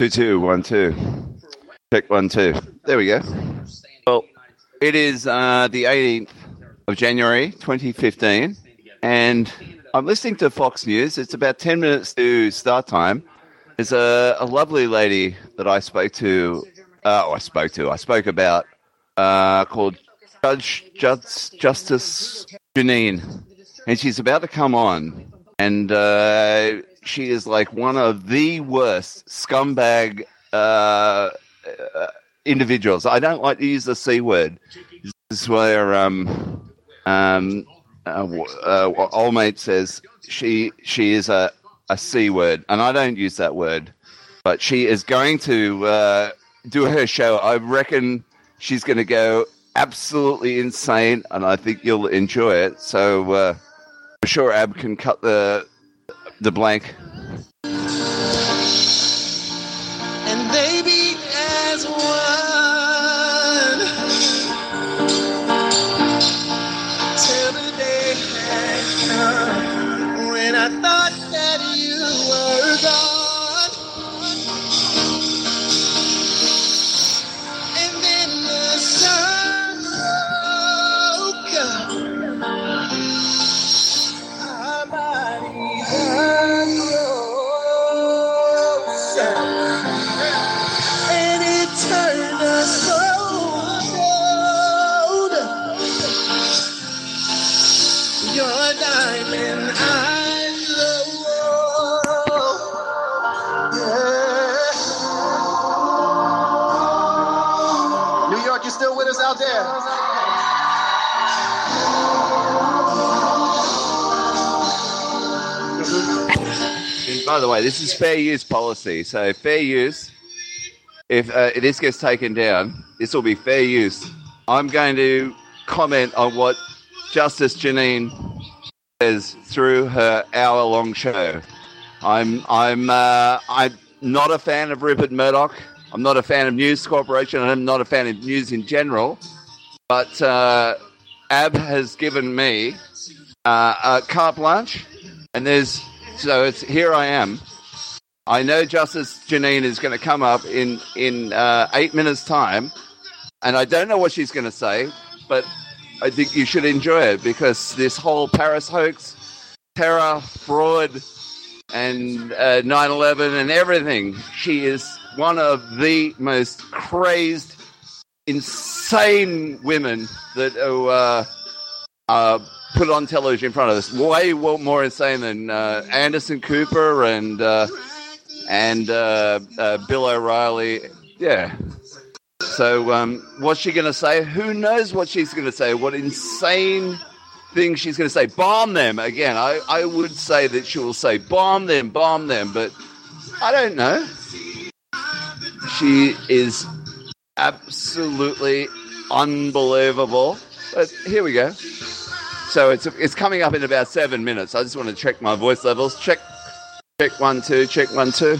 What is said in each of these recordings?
2-2-1-2. Check 1-2. There we go. Well, it is the 18th of January 2015, and I'm listening to Fox News. It's about 10 minutes to start time. There's a lovely lady that I spoke about called Justice Janine, and she's about to come on, and she is like one of the worst scumbag individuals. I don't like to use the C word. This is where old mate says she is a C word, and I don't use that word. But she is going to do her show. I reckon she's going to go absolutely insane, and I think you'll enjoy it. So I'm sure Ab can cut the blank. And baby, as one, till the day had come when I thought that you were gone, and then the sun broke up our bodies unrose, and it turned us cold. Your diamond eyes, yeah. New York, you still with us out there? And by the way, this is fair use policy. So fair use, if this gets taken down, this will be fair use. I'm going to comment on what Justice Janine says through her hour-long show. I'm not a fan of Rupert Murdoch. I'm not a fan of News Corporation. I'm not a fan of news in general. But Ab has given me a carte blanche, and here I am. I know Justice Janine is going to come up in 8 minutes' time, and I don't know what she's going to say, but I think you should enjoy it, because this whole Paris hoax, terror, fraud, and 9/11 and everything, she is one of the most crazed, insane women that are put on television in front of us. Way more insane than Anderson Cooper and Bill O'Reilly. Yeah. So what's she going to say? Who knows what she's going to say? What insane thing she's going to say? Bomb them again. I would say that she will say bomb them, but I don't know. She is absolutely unbelievable. But here we go. So it's coming up in about 7 minutes. I just want to check my voice levels. Check 1 2. Check 1 2.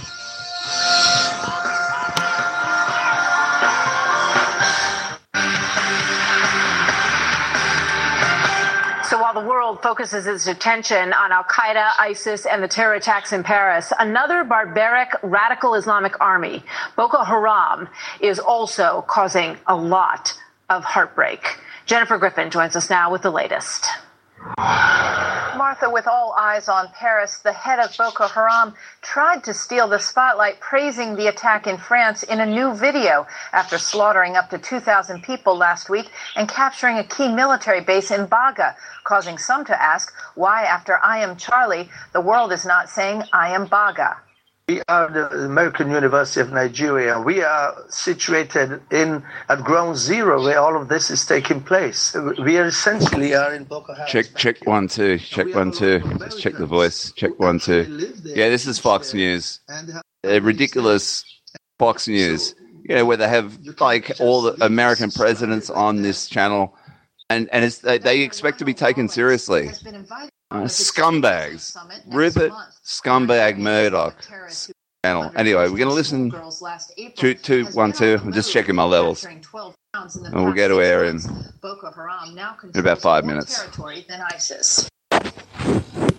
So while the world focuses its attention on Al-Qaeda, ISIS, and the terror attacks in Paris, another barbaric radical Islamic army, Boko Haram, is also causing a lot of heartbreak. Jennifer Griffin joins us now with the latest. Martha, with all eyes on Paris, the head of Boko Haram tried to steal the spotlight, praising the attack in France in a new video after slaughtering up to 2,000 people last week and capturing a key military base in Baga, causing some to ask why, after I am Charlie, the world is not saying I am Baga. We are the American University of Nigeria. We are situated at ground zero where all of this is taking place. We are essentially in Boko Haram. Check 1 2. Check 1 2. Let's check the voice. Check 1 2. Yeah, this is Fox News. Ridiculous Fox News. You know, where they have like all the American presidents on this channel, and they expect to be taken seriously. Scumbags. Rupert Scumbag Murdoch channel. Anyway, we're going to listen to 1 2. I'm just checking my levels. And we'll go to air in about 5 minutes.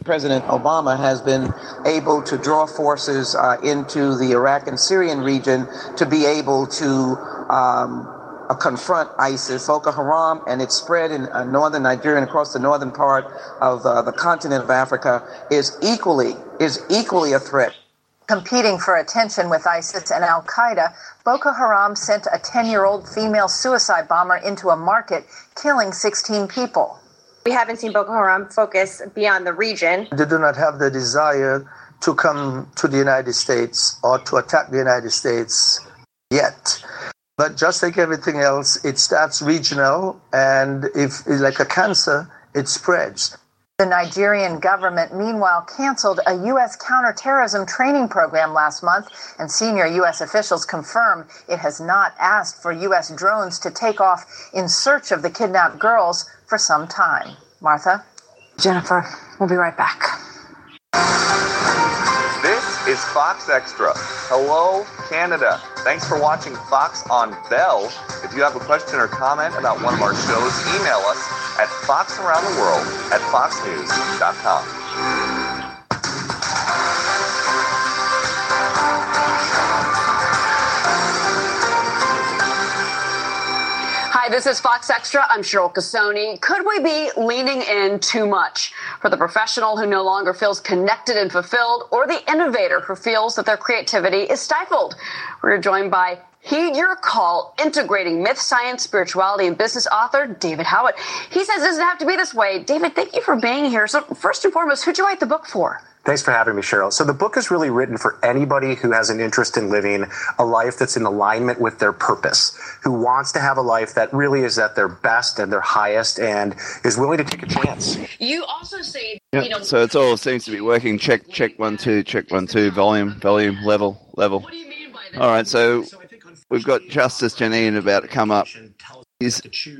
President Obama has been able to draw forces into the Iraq and Syrian region to be able to confront ISIS. Boko Haram and its spread in northern Nigeria and across the northern part of the continent of Africa is equally a threat. Competing for attention with ISIS and al-Qaeda, Boko Haram sent a 10-year-old female suicide bomber into a market, killing 16 people. We haven't seen Boko Haram focus beyond the region. They do not have the desire to come to the United States or to attack the United States yet. But just like everything else, it starts regional, and if it's like a cancer, it spreads. The Nigerian government, meanwhile, canceled a U.S. counterterrorism training program last month, and senior U.S. officials confirm it has not asked for U.S. drones to take off in search of the kidnapped girls for some time. Martha? Jennifer, we'll be right back. This is Fox Extra. Hello, Canada. Thanks for watching Fox on Bell. If you have a question or comment about one of our shows, email us at foxaroundtheworld@foxnews.com. Hi, this is Fox Extra. I'm Cheryl Casoni. Could we be leaning in too much? For the professional who no longer feels connected and fulfilled, or the innovator who feels that their creativity is stifled? We're joined by Heed Your Call, integrating myth, science, spirituality, and business author David Howitt. He says it doesn't have to be this way. David, thank you for being here. So first and foremost, who'd you write the book for? Thanks for having me, Cheryl. So the book is really written for anybody who has an interest in living a life that's in alignment with their purpose, who wants to have a life that really is at their best and their highest and is willing to take a chance. You also say, So it's all seems to be working. Check 1 2, check 1 2, volume, level. What do you mean by that? All right, so we've got Justice Janine about to come up. She's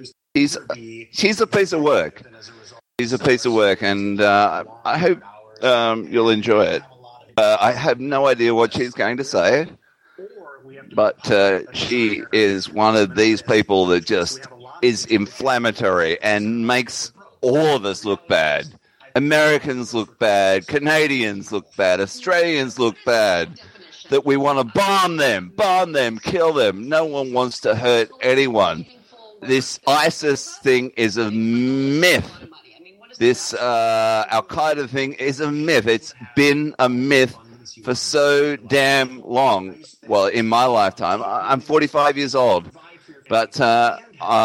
a piece of work. She's a piece of work, and I hope you'll enjoy it. I have no idea what she's going to say, but she is one of these people that just is inflammatory and makes all of us look bad. Americans look bad, Canadians look bad, Australians look bad, that we want to bomb them, kill them. No one wants to hurt anyone. This ISIS thing is a myth. This Al-Qaeda thing is a myth. It's been a myth for so damn long. Well, in my lifetime. I'm 45 years old. But I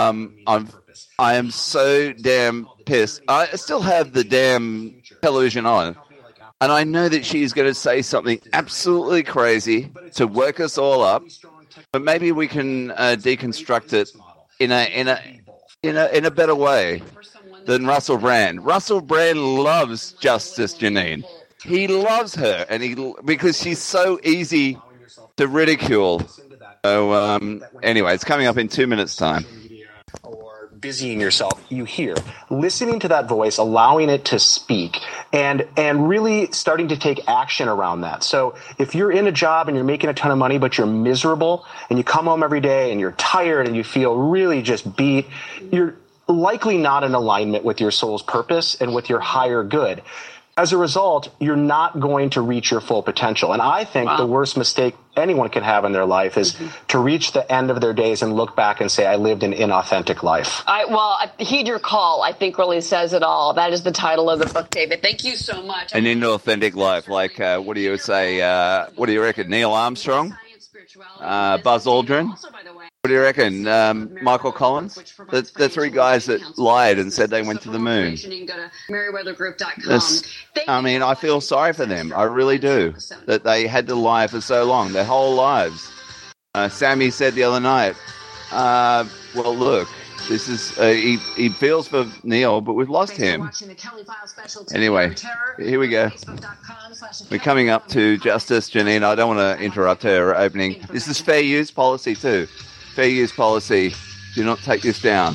am so damn pissed. I still have the damn television on. And I know that she's going to say something absolutely crazy to work us all up. But maybe we can deconstruct it in a better way than Russell Brand. Russell Brand loves Justice Janine. He loves her, and because she's so easy to ridicule. So anyway, it's coming up in 2 minutes' time. Or busying yourself, you hear. Listening to that voice, allowing it to speak, and really starting to take action around that. So if you're in a job and you're making a ton of money, but you're miserable, and you come home every day and you're tired and you feel really just beat, you're likely not in alignment with your soul's purpose and with your higher good. As a result, you're not going to reach your full potential. And I think the worst mistake anyone can have in their life is to reach the end of their days and look back and say, I lived an inauthentic life. Heed Your Call, I think, really says it all. That is the title of the book, David. Thank you so much. An inauthentic life. Like, what do you say? What do you reckon? Neil Armstrong? Buzz Aldrin? What do you reckon? Michael Collins? The three guys that lied and said they went to the moon. I mean, I feel sorry for them. I really do. That they had to lie for so long, their whole lives. Sammy said the other night, well, look, this is he feels for Neil, but we've lost him. Anyway, here we go. We're coming up to Justice Janine. I don't want to interrupt her opening. This is fair use policy too. Fair use policy. Do not take this down.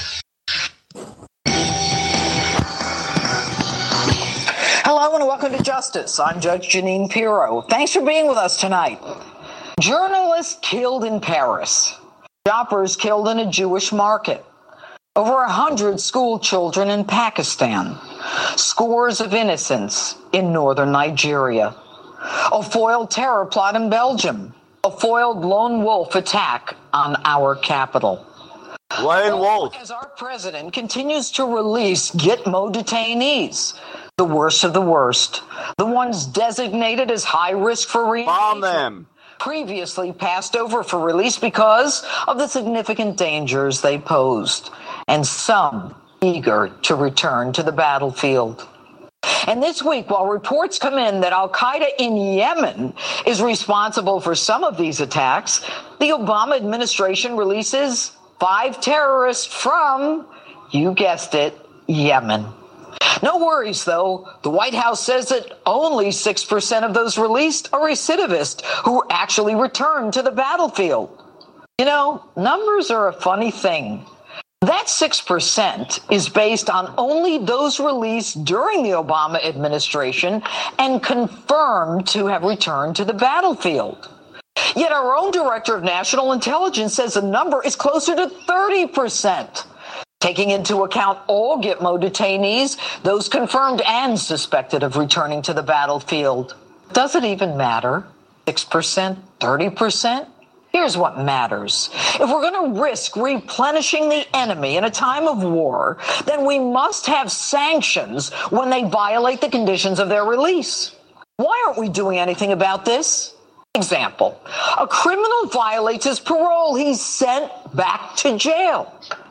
Hello and welcome to Justice. I'm Judge Janine Pirro. Thanks for being with us tonight. Journalists killed in Paris. Shoppers killed in a Jewish market. Over 100 school children in Pakistan. Scores of innocents in northern Nigeria. A foiled terror plot in Belgium. A foiled lone wolf attack on our capital. Lone wolf. As our president continues to release Gitmo detainees, the worst of the worst, the ones designated as high risk for Bomb them. previously passed over for release because of the significant dangers they posed, and some eager to return to the battlefield. And this week, while reports come in that al-Qaeda in Yemen is responsible for some of these attacks, the Obama administration releases 5 terrorists from, you guessed it, Yemen. No worries, though. The White House says that only 6% of those released are recidivists who actually return to the battlefield. You know, numbers are a funny thing. That 6% is based on only those released during the Obama administration and confirmed to have returned to the battlefield. Yet our own Director of National Intelligence says the number is closer to 30%. Taking into account all Gitmo detainees, those confirmed and suspected of returning to the battlefield. Does it even matter? 6%? 30%? Here's what matters. If we're going to risk replenishing the enemy in a time of war, then we must have sanctions when they violate the conditions of their release. Why aren't we doing anything about this? Example, a criminal violates his parole. He's sent back to jail.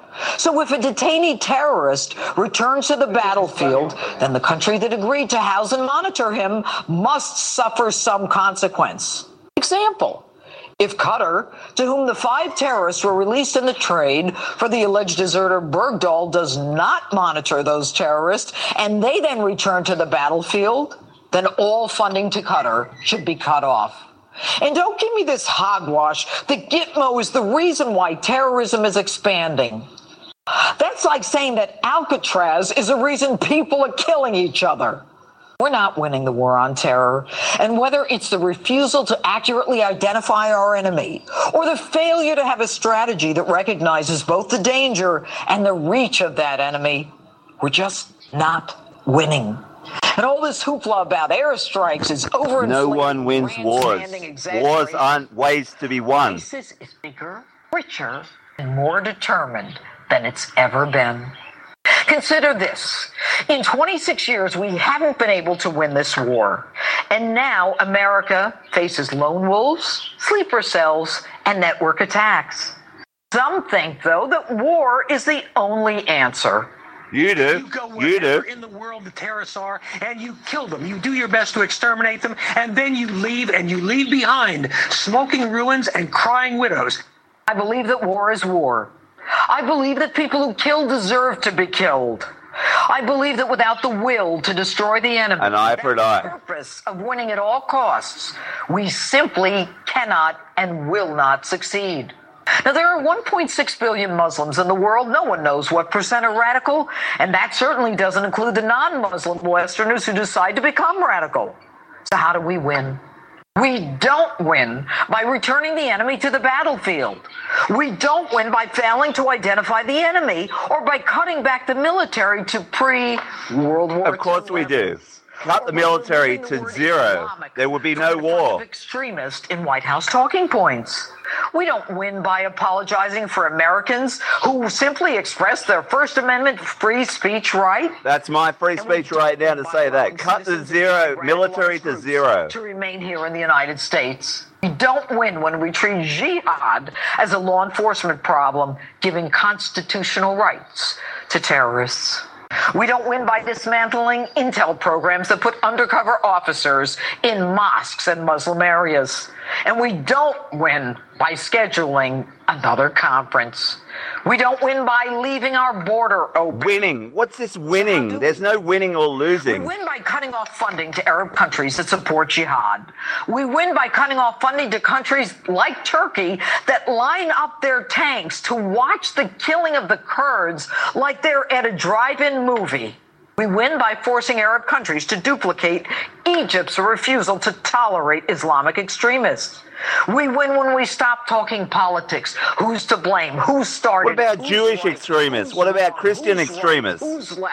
So if a detainee terrorist returns to the battlefield, then the country that agreed to house and monitor him must suffer some consequence. Example, if Qatar, to whom the 5 terrorists were released in the trade for the alleged deserter Bergdahl, does not monitor those terrorists, and they then return to the battlefield, then all funding to Qatar should be cut off. And don't give me this hogwash that Gitmo is the reason why terrorism is expanding. That's like saying that Alcatraz is the reason people are killing each other. We're not winning the war on terror. And whether it's the refusal to accurately identify our enemy or the failure to have a strategy that recognizes both the danger and the reach of that enemy, we're just not winning. And all this hoopla about airstrikes is overinflated. No one wins wars. Wars aren't ways to be won. ISIS is bigger, richer, and more determined than it's ever been. Consider this. In 26 years, we haven't been able to win this war. And now America faces lone wolves, sleeper cells, and network attacks. Some think, though, that war is the only answer. You do. You go wherever in the world the terrorists are, and you kill them. You do your best to exterminate them, and then you leave behind smoking ruins and crying widows. I believe that war is war. I believe that people who kill deserve to be killed. I believe that without the will to destroy the enemy, an eye for an eye, the purpose of winning at all costs, we simply cannot and will not succeed. Now, there are 1.6 billion Muslims in the world. No one knows what percent are radical, and that certainly doesn't include the non-Muslim Westerners who decide to become radical. So how do we win? We don't win by returning the enemy to the battlefield. We don't win by failing to identify the enemy or by cutting back the military to pre-World War II. Of course we do. Cut the military to zero. There would be no war. Extremist in White House talking points. We don't win by apologizing for Americans who simply express their First Amendment free speech right. That's my free speech right now to say that. Cut to zero, military to zero. To remain here in the United States. We don't win when we treat jihad as a law enforcement problem, giving constitutional rights to terrorists. We don't win by dismantling intel programs that put undercover officers in mosques and Muslim areas. And we don't win by scheduling another conference. We don't win by leaving our border open. Winning? What's this winning? There's no winning or losing. We win by cutting off funding to Arab countries that support jihad. We win by cutting off funding to countries like Turkey that line up their tanks to watch the killing of the Kurds like they're at a drive-in movie. We win by forcing Arab countries to duplicate Egypt's refusal to tolerate Islamic extremists. We win when we stop talking politics. Who's to blame? Who started? What about Jewish extremists? What about Christian extremists? Who's left?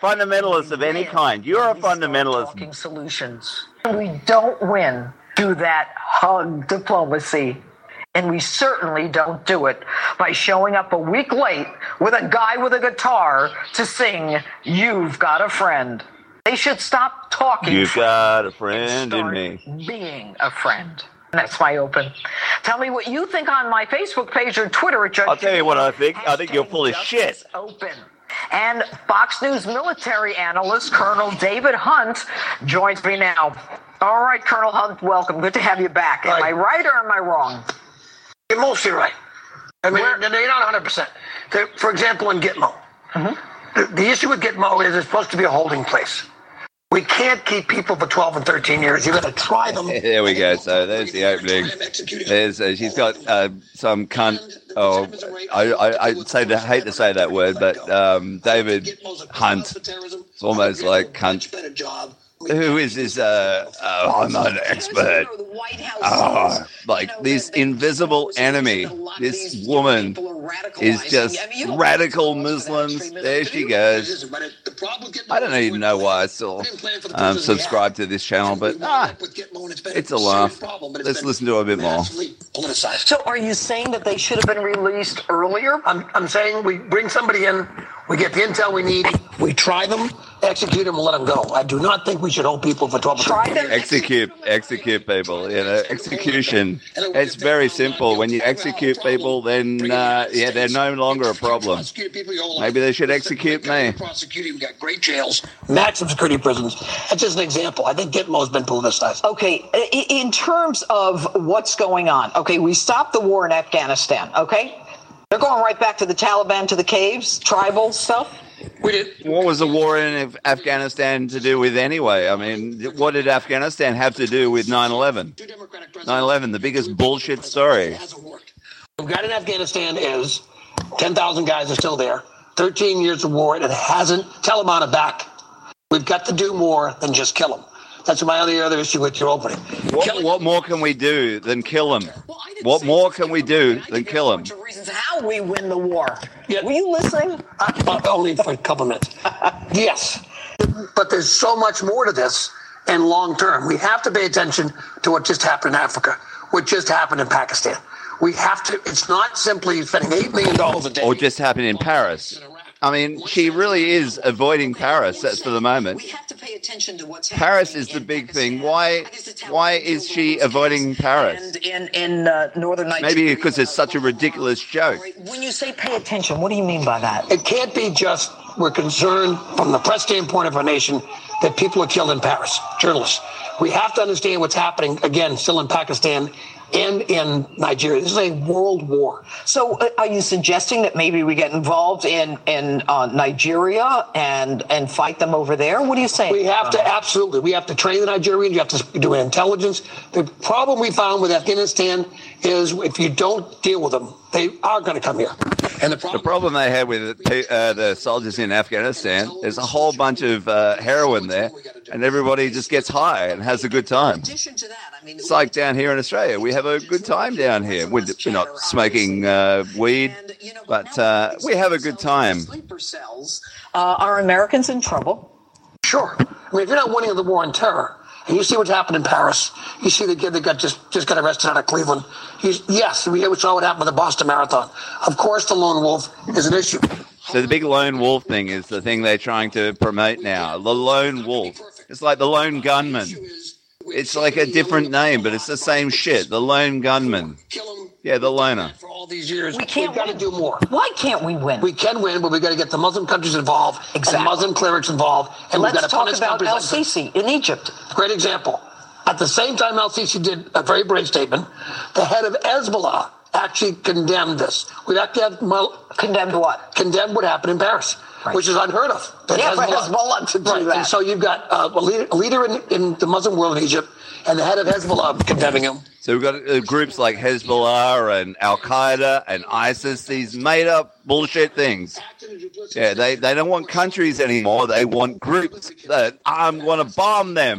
fundamentalist of any kind. You're a fundamentalist. Talking solutions. We don't win through that hug diplomacy. And we certainly don't do it by showing up a week late with a guy with a guitar to sing You've Got a Friend. They should stop talking. You've got a friend in me. Being a friend. That's my open. Tell me what you think on my Facebook page or Twitter at Judge. I'll tell you what I think. I think you're full of shit. Open. And Fox News military analyst Colonel David Hunt joins me now. All right, Colonel Hunt, welcome. Good to have you back. Am I right or am I wrong? You're mostly right. I mean, you're not 100%. For example, in Gitmo, the issue with Gitmo is it's supposed to be a holding place. We can't keep people for 12 and 13 years. You've got to try them. There we go. So there's the opening. There's she's got some cunt. Oh, I hate to say that word, but David Hunt. It's almost like cunt. Who is this? I'm not an expert. Like this invisible enemy. This woman is just radical Muslims. There she goes. I don't even know why I still subscribe to this channel, but it's a laugh. Let's listen to it a bit more. So are you saying that they should have been released earlier? I'm saying we bring somebody in, we get the intel we need, we try them, execute them, and let them go. I do not think we should hold people for 12 hours. Execute people. You know, execution. It's very simple. When you execute people, then they're no longer a problem. Maybe they should execute me. We've got great jails, maximum security prisons. That's just an example. I think Gitmo has been politicized. Okay, in terms of what's going on, okay, we stopped the war in Afghanistan, okay? They're going right back to the Taliban, to the caves, tribal stuff. We did. What was the war in Afghanistan to do with anyway? I mean, what did Afghanistan have to do with 9/11? 9/11, the biggest bullshit story. What we've got in Afghanistan is 10,000 guys are still there, 13 years of war, and it hasn't. Taliban are back. We've got to do more than just kill them. That's my only other issue with your opening. What more can we do than kill them? What more can we do than kill them? Reasons how we win the war. Yeah. Were you listening? Only for a couple minutes. Yes. But there's so much more to this and long term. We have to pay attention to what just happened in Africa, what just happened in Pakistan. We have to. It's not simply spending $8 million a day. Or just happened in Paris. I mean, she really is avoiding Paris for the moment. We have to pay attention to what's Paris is the big thing. Why is she avoiding Paris? In northern Nigeria. Maybe because it's such a ridiculous joke. When you say pay attention, what do you mean by that? It can't be just we're concerned from the press standpoint of our nation that people are killed in Paris, journalists. We have to understand what's happening, again, still in Pakistan and in Nigeria. This is a world war. So are you suggesting that maybe we get involved in Nigeria and fight them over there? What are you saying? We have to, absolutely. We have to train the Nigerians. You have to do intelligence. The problem we found with Afghanistan is if you don't deal with them, they are going to come here. And the problem they had with the soldiers in Afghanistan, there's a whole bunch of heroin there, and everybody just gets high and has a good time. It's like down here in Australia. We have a good time down here. We're not smoking weed, but we have a good time. Are Americans in trouble? Sure. I mean, if you're not winning the war on terror, and you see what's happened in Paris, you see the kid that just got arrested out of Cleveland. Yes, we saw what happened with the Boston Marathon. Of course, the lone wolf is an issue. So the big lone wolf thing is the thing they're trying to promote now. The lone wolf. It's like the lone gunman. It's like a different name, but it's the same shit. The lone gunman. Yeah, the loner. For all these years, we've got to do more. Why can't we win? We can win, but we've got to get the Muslim countries involved and Muslim clerics involved. And let's we've got to talk about El-Sisi in Egypt. Great example. At the same time El-Sisi did a very brave statement, the head of Hezbollah actually condemned this. We have to have condemned what? Condemned what happened in Paris, which is unheard of. Yeah, for Hezbollah to do that. And so you've got a leader in the Muslim world in Egypt and the head of Hezbollah condemning him. So we've got groups like Hezbollah and Al-Qaeda and ISIS, these made-up bullshit things. Yeah, they don't want countries anymore. They want groups that want to bomb them.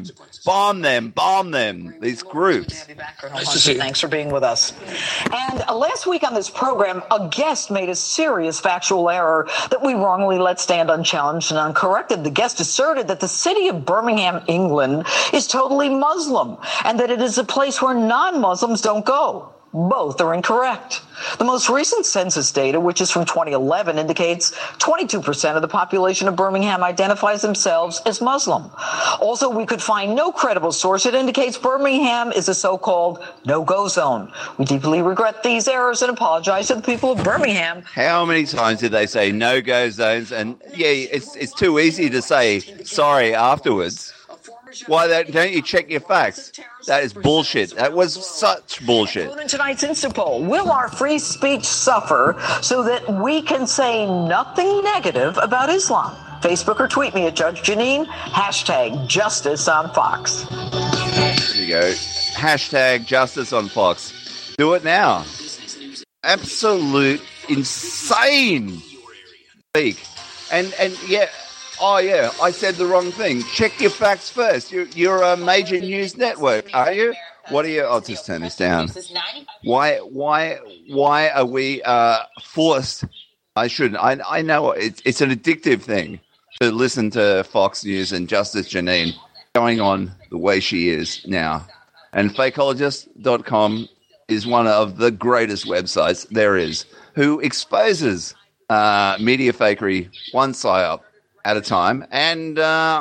Bomb them, these groups. Nice to see you. Thanks for being with us. And last week on this program, a guest made a serious factual error that we wrongly let stand unchallenged and uncorrected. The guest asserted that the city of Birmingham, England, is totally Muslim and that it is a place where non-Muslims don't go. Both are incorrect. The most recent census data, which is from 2011, indicates 22% of the population of Birmingham identifies themselves as Muslim. Also, we could find no credible source that indicates Birmingham is a so-called no-go zone. We deeply regret these errors and apologize to the people of Birmingham. How many times did they say no-go zones? And yeah, it's too easy to say sorry afterwards. Why don't you check your facts? That is bullshit. That was such bullshit. In tonight's Insta poll, will our free speech suffer so that we can say nothing negative about Islam? Facebook or tweet me at Judge Jeanine, #Justice on Fox. There you go. #Justice on Fox. Do it now. Absolute insane speak. And yeah. Oh, yeah, I said the wrong thing. Check your facts first. You're a major news network, are you? What are you? I'll just turn this down. Why are we forced? I shouldn't. I know it's an addictive thing to listen to Fox News and Justice Jeanine going on the way she is now. And Fakeologist.com is one of the greatest websites there is, who exposes media fakery one psyop at a time, and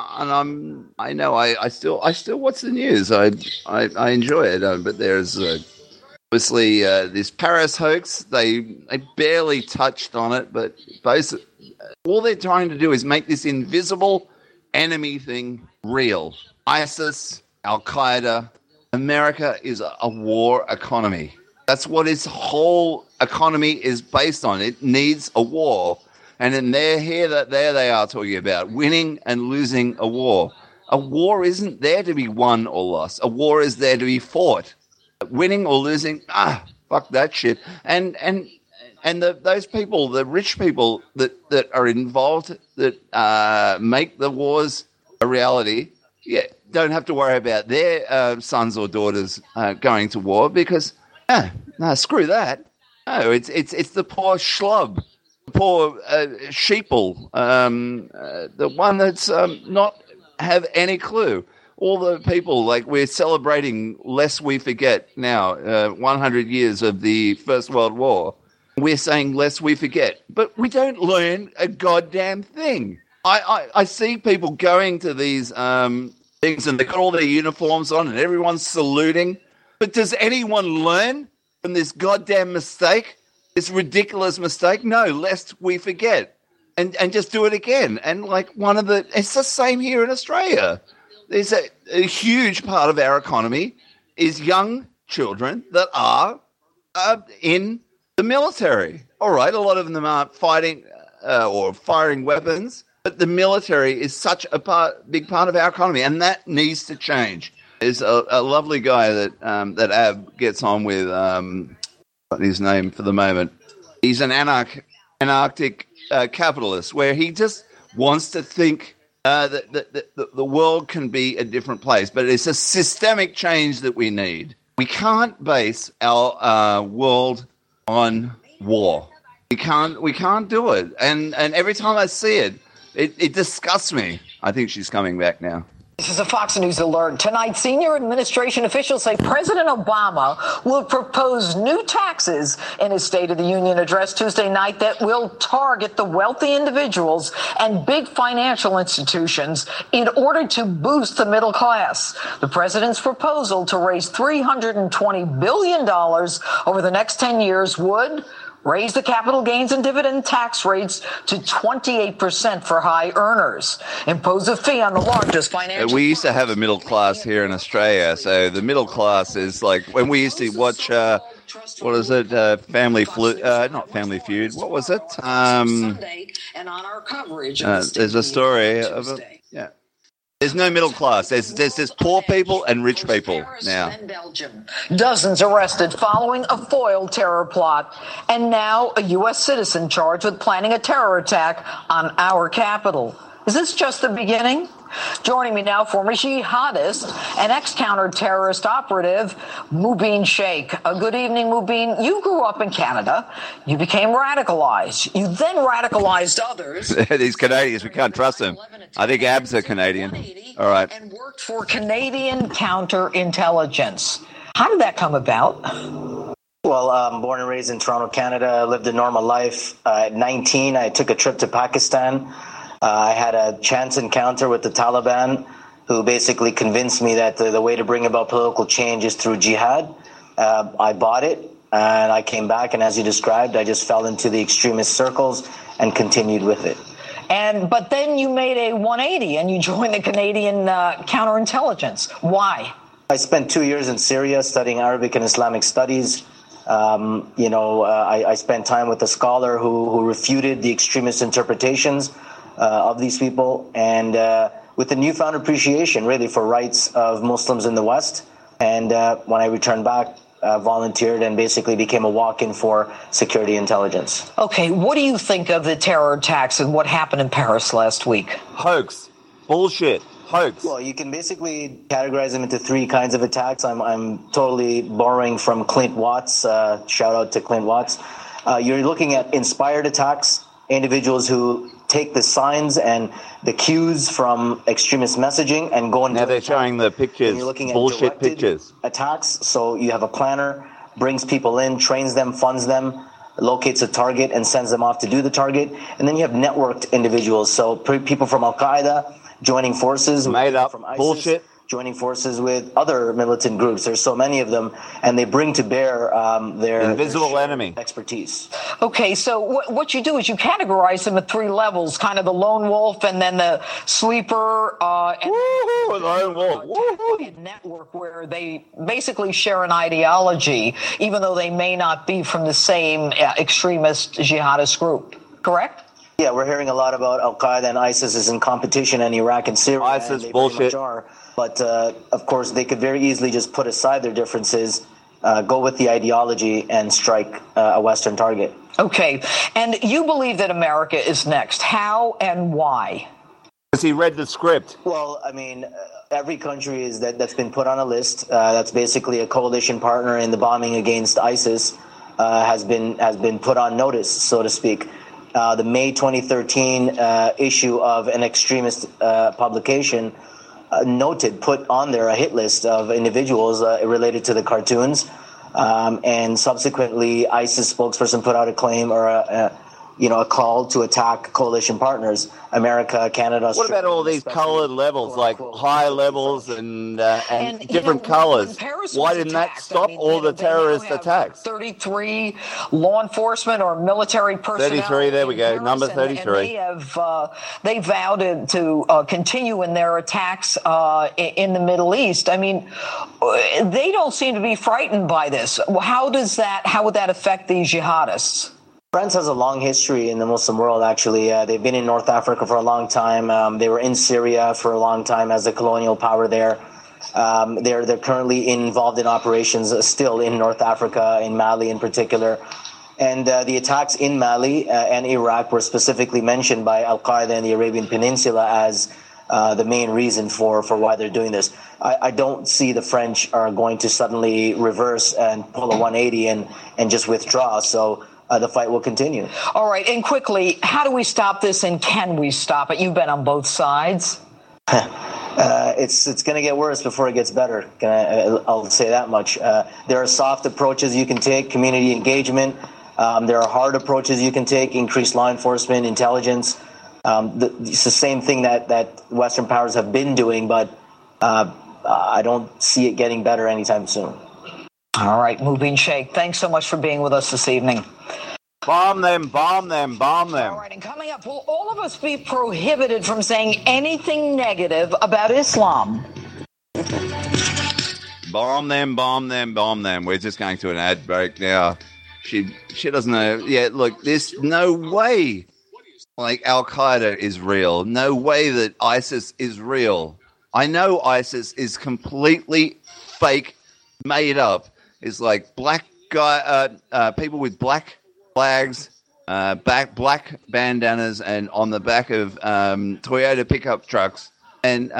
I still watch the news. I enjoy it, but there's obviously this Paris hoax. They barely touched on it, but all they're trying to do is make this invisible enemy thing real. ISIS, Al Qaeda, America is a war economy. That's what its whole economy is based on. It needs a war. And then there they are talking about winning and losing a war. A war isn't there to be won or lost. A war is there to be fought. Winning or losing, fuck that shit. And those people, the rich people that are involved, that make the wars a reality, yeah, don't have to worry about their sons or daughters going to war because, screw that. No, it's the poor schlub. Poor sheeple, the one that's not have any clue. All the people, like we're celebrating Lest We Forget now, 100 years of the First World War. We're saying Lest We Forget, but we don't learn a goddamn thing. I see people going to these things and they've got all their uniforms on and everyone's saluting, but does anyone learn from this goddamn mistake? This ridiculous mistake? No, lest we forget. And just do it again. And like it's the same here in Australia. There's a huge part of our economy is young children that are in the military. All right, a lot of them aren't fighting or firing weapons, but the military is such a big part of our economy, and that needs to change. There's a lovely guy that Ab gets on with, his name for the moment. He's an anarchic capitalist where he just wants to think that the world can be a different place, but it's a systemic change that we need. We can't base our world on war. We can't do it. And every time I see it, it disgusts me. I think she's coming back now. This is a Fox News alert. Tonight, senior administration officials say President Obama will propose new taxes in his State of the Union address Tuesday night that will target the wealthy individuals and big financial institutions in order to boost the middle class. The president's proposal to raise $320 billion over the next 10 years would raise the capital gains and dividend tax rates to 28% for high earners, impose a fee on the largest financial... We used to have a middle class here in Australia, so the middle class is like when we used to watch, what is it, Family Feud, not Family Feud, what was it? And on our coverage, there's a story of it, yeah. There's no middle class. There's poor people and rich people now. Dozens arrested following a foiled terror plot. And now a U.S. citizen charged with planning a terror attack on our capital. Is this just the beginning? Joining me now, former jihadist and ex-counter-terrorist operative, Mubin Sheikh. Good evening, Mubin. You grew up in Canada. You became radicalized. You then radicalized others. These Canadians, we can't trust them. I think Abs are Canadian. All right. And worked for Canadian counterintelligence. How did that come about? Well, born and raised in Toronto, Canada, lived a normal life. At 19, I took a trip to Pakistan. I had a chance encounter with the Taliban, who basically convinced me that the way to bring about political change is through jihad. I bought it, and I came back, and as you described, I just fell into the extremist circles and continued with it. But then you made a 180, and you joined the Canadian counterintelligence. Why? I spent 2 years in Syria studying Arabic and Islamic studies. I spent time with a scholar who refuted the extremist interpretations of these people, and with a newfound appreciation, really, for rights of Muslims in the West. And when I returned back, volunteered and basically became a walk-in for security intelligence. Okay, what do you think of the terror attacks and what happened in Paris last week? Hoax. Bullshit. Hoax. Well, you can basically categorize them into three kinds of attacks. I'm totally borrowing from Clint Watts. Shout out to Clint Watts. You're looking at inspired attacks, individuals who take the signs and the cues from extremist messaging and go into. Now they're showing the pictures, you're looking at bullshit pictures. Attacks. So you have a planner, brings people in, trains them, funds them, locates a target, and sends them off to do the target. And then you have networked individuals. So people from Al Qaeda joining forces, made up from ISIS, bullshit, joining forces with other militant groups. There's so many of them, and they bring to bear their invisible enemy expertise. Okay, so what you do is you categorize them at three levels, kind of the lone wolf and then the sleeper, and lone wolf network where they basically share an ideology, even though they may not be from the same extremist jihadist group. Correct? Yeah, we're hearing a lot about Al Qaeda and ISIS is in competition in Iraq and Syria. ISIS and bullshit. But of course, they could very easily just put aside their differences, go with the ideology, and strike a Western target. Okay, and you believe that America is next. How and why? Because he read the script. Well, I mean, every country that's been put on a list. That's basically a coalition partner in the bombing against ISIS has been put on notice, so to speak. The May 2013 issue of an extremist publication put on there a hit list of individuals related to the cartoons, and subsequently ISIS spokesperson put out a claim or a call to attack coalition partners, America, Canada, Australia. What about all these colored levels, like high levels and different colors? Why didn't that stop all the terrorist attacks? 33 law enforcement or military personnel. 33, there we go, number 33. And they vowed to continue in their attacks in the Middle East. I mean, they don't seem to be frightened by this. How would that affect these jihadists? France has a long history in the Muslim world, actually. They've been in North Africa for a long time. They were in Syria for a long time as a colonial power there. They're currently involved in operations still in North Africa, in Mali in particular. And the attacks in Mali and Iraq were specifically mentioned by Al Qaeda in the Arabian Peninsula as the main reason for why they're doing this. I don't see the French are going to suddenly reverse and pull a 180 and just withdraw. So the fight will continue. All right. And quickly, how do we stop this and can we stop it? You've been on both sides. It's going to get worse before it gets better. I'll say that much. There are soft approaches you can take, community engagement. There are hard approaches you can take, increased law enforcement, intelligence. It's the same thing that Western powers have been doing, but I don't see it getting better anytime soon. All right, Mubin Sheikh, thanks so much for being with us this evening. Bomb them, bomb them, bomb them. All right, and coming up, will all of us be prohibited from saying anything negative about Islam? Bomb them, bomb them, bomb them. We're just going to an ad break now. She doesn't know. Yeah, look, there's no way like Al-Qaeda is real. No way that ISIS is real. I know ISIS is completely fake, made up. It's like black people with black flags, black bandanas, and on the back of Toyota pickup trucks and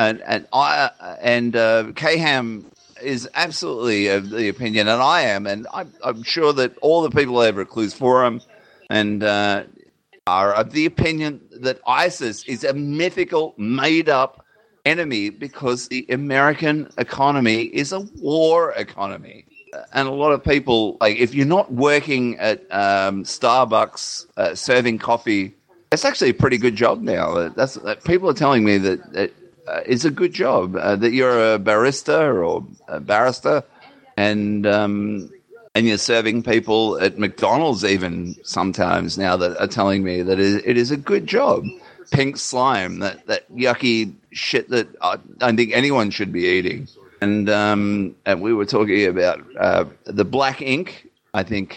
Kaham is absolutely of the opinion, and I am, and I'm sure that all the people over at Clues Forum and are of the opinion that ISIS is a mythical, made-up enemy because the American economy is a war economy. And a lot of people, like, if you're not working at Starbucks serving coffee, it's actually a pretty good job now. People are telling me that it's a good job, that you're a barista or a barrister, and you're serving people at McDonald's even sometimes now that are telling me that it is a good job. Pink slime, that yucky shit that I don't think anyone should be eating. And we were talking about the black ink. I think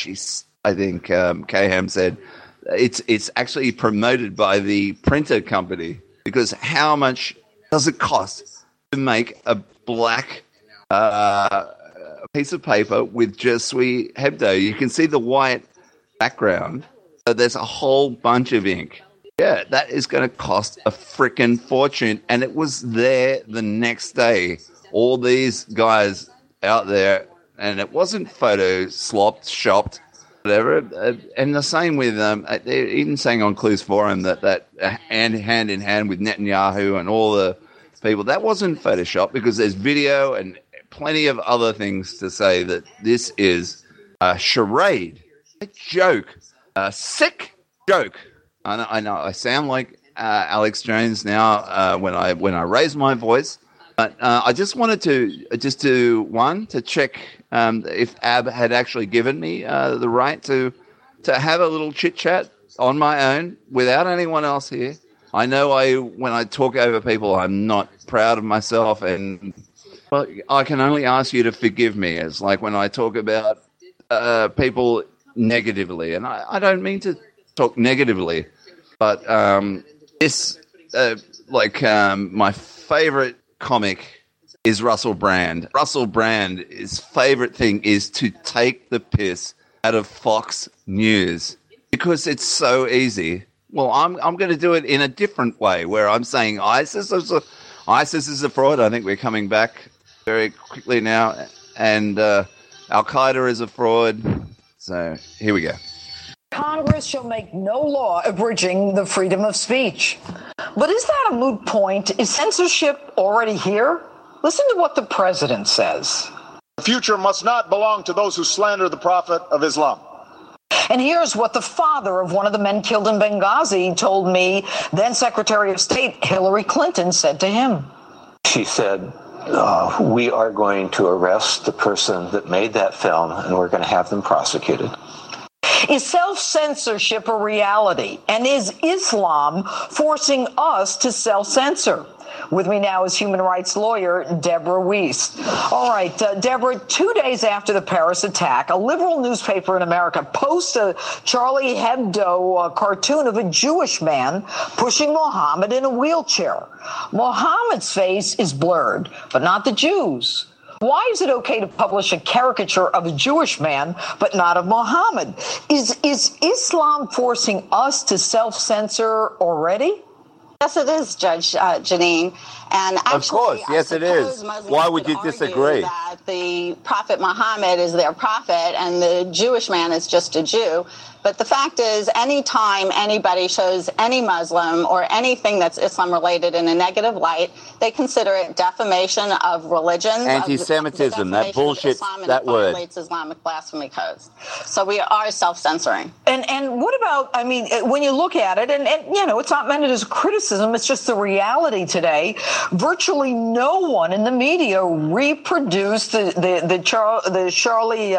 Kaham said it's actually promoted by the printer company, because how much does it cost to make a black piece of paper with Je suis Hebdo? You can see the white background, so there's a whole bunch of ink. Yeah, that is going to cost a frickin' fortune, and it was there the next day. All these guys out there, and it wasn't shopped, whatever. And the same with they're even saying on Clues Forum that hand in hand with Netanyahu and all the people, that wasn't photoshopped, because there's video and plenty of other things to say that this is a charade, a joke, a sick joke. I know I sound like Alex Jones now when I raise my voice. But I just wanted to check if Ab had actually given me the right to have a little chit chat on my own without anyone else here. I know when I talk over people, I'm not proud of myself, and well, I can only ask you to forgive me. It's like when I talk about people negatively, and I don't mean to talk negatively, but my favorite comic is Russell Brand. Russell Brand, his favorite thing is to take the piss out of Fox News because it's so easy. Well, I'm going to do it in a different way, where I'm saying ISIS is a fraud. I think we're coming back very quickly now, and Al-Qaeda is a fraud. So here we go. Congress shall make no law abridging the freedom of speech. But is that a moot point? Is censorship already here? Listen to what the president says. The future must not belong to those who slander the Prophet of Islam. And here's what the father of one of the men killed in Benghazi told me then Secretary of State Hillary Clinton said to him. She said, we are going to arrest the person that made that film, and we're going to have them prosecuted. Is self-censorship a reality? And is Islam forcing us to self-censor? With me now is human rights lawyer Deborah Wiest. All right, Deborah, 2 days after the Paris attack, a liberal newspaper in America posts a Charlie Hebdo cartoon of a Jewish man pushing Mohammed in a wheelchair. Mohammed's face is blurred, but not the Jews. Why is it okay to publish a caricature of a Jewish man, but not of Mohammed? Is Islam forcing us to self-censor already? Yes, it is, Judge Janine. And actually, of course, yes, it is. Muslims Why would you disagree? That the Prophet Muhammad is their prophet and the Jewish man is just a Jew. But the fact is, anytime anybody shows any Muslim or anything that's Islam-related in a negative light, they consider it defamation of religion. Anti-Semitism, that bullshit, that word. Violates Islamic blasphemy codes. So we are self-censoring. And what about, I mean, when you look at it, and you know, it's not meant as criticism, it's just the reality today. Virtually no one in the media reproduced the Charlie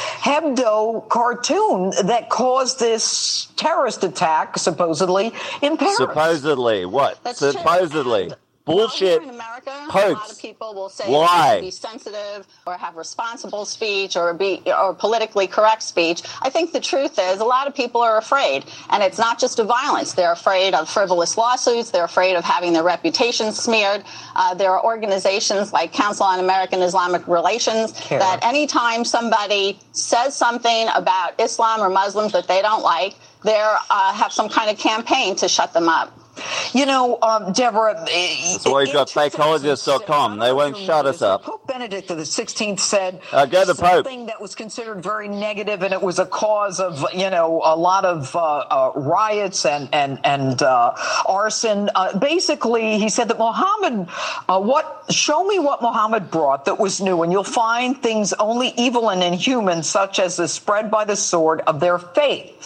Hebdo cartoon that caused this terrorist attack, supposedly, in Paris. Supposedly. What? That's supposedly. True. Bullshit. In America, hoax. a lot of people will say Why? be sensitive or have responsible speech or politically correct speech. I think the truth is a lot of people are afraid, and it's not just of violence. They're afraid of frivolous lawsuits. They're afraid of having their reputation smeared. There are organizations like Council on American Islamic Relations that anytime somebody says something about Islam or Muslims that they don't like, they have some kind of campaign to shut them up. You know, Deborah. That's why you've got fakeologists.com. They won't shut us up. Pope Benedict XVI said go the Pope. Something that was considered very negative, and it was a cause of, a lot of riots and arson. Basically, he said that Muhammad, show me what Muhammad brought that was new, and you'll find things only evil and inhuman, such as the spread by the sword of their faith.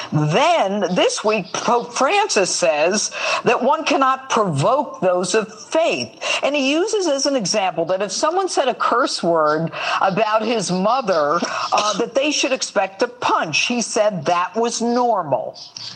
Then, this week, Pope Francis says that one cannot provoke those of faith. And he uses as an example that if someone said a curse word about his mother, that they should expect a punch. He said that was normal.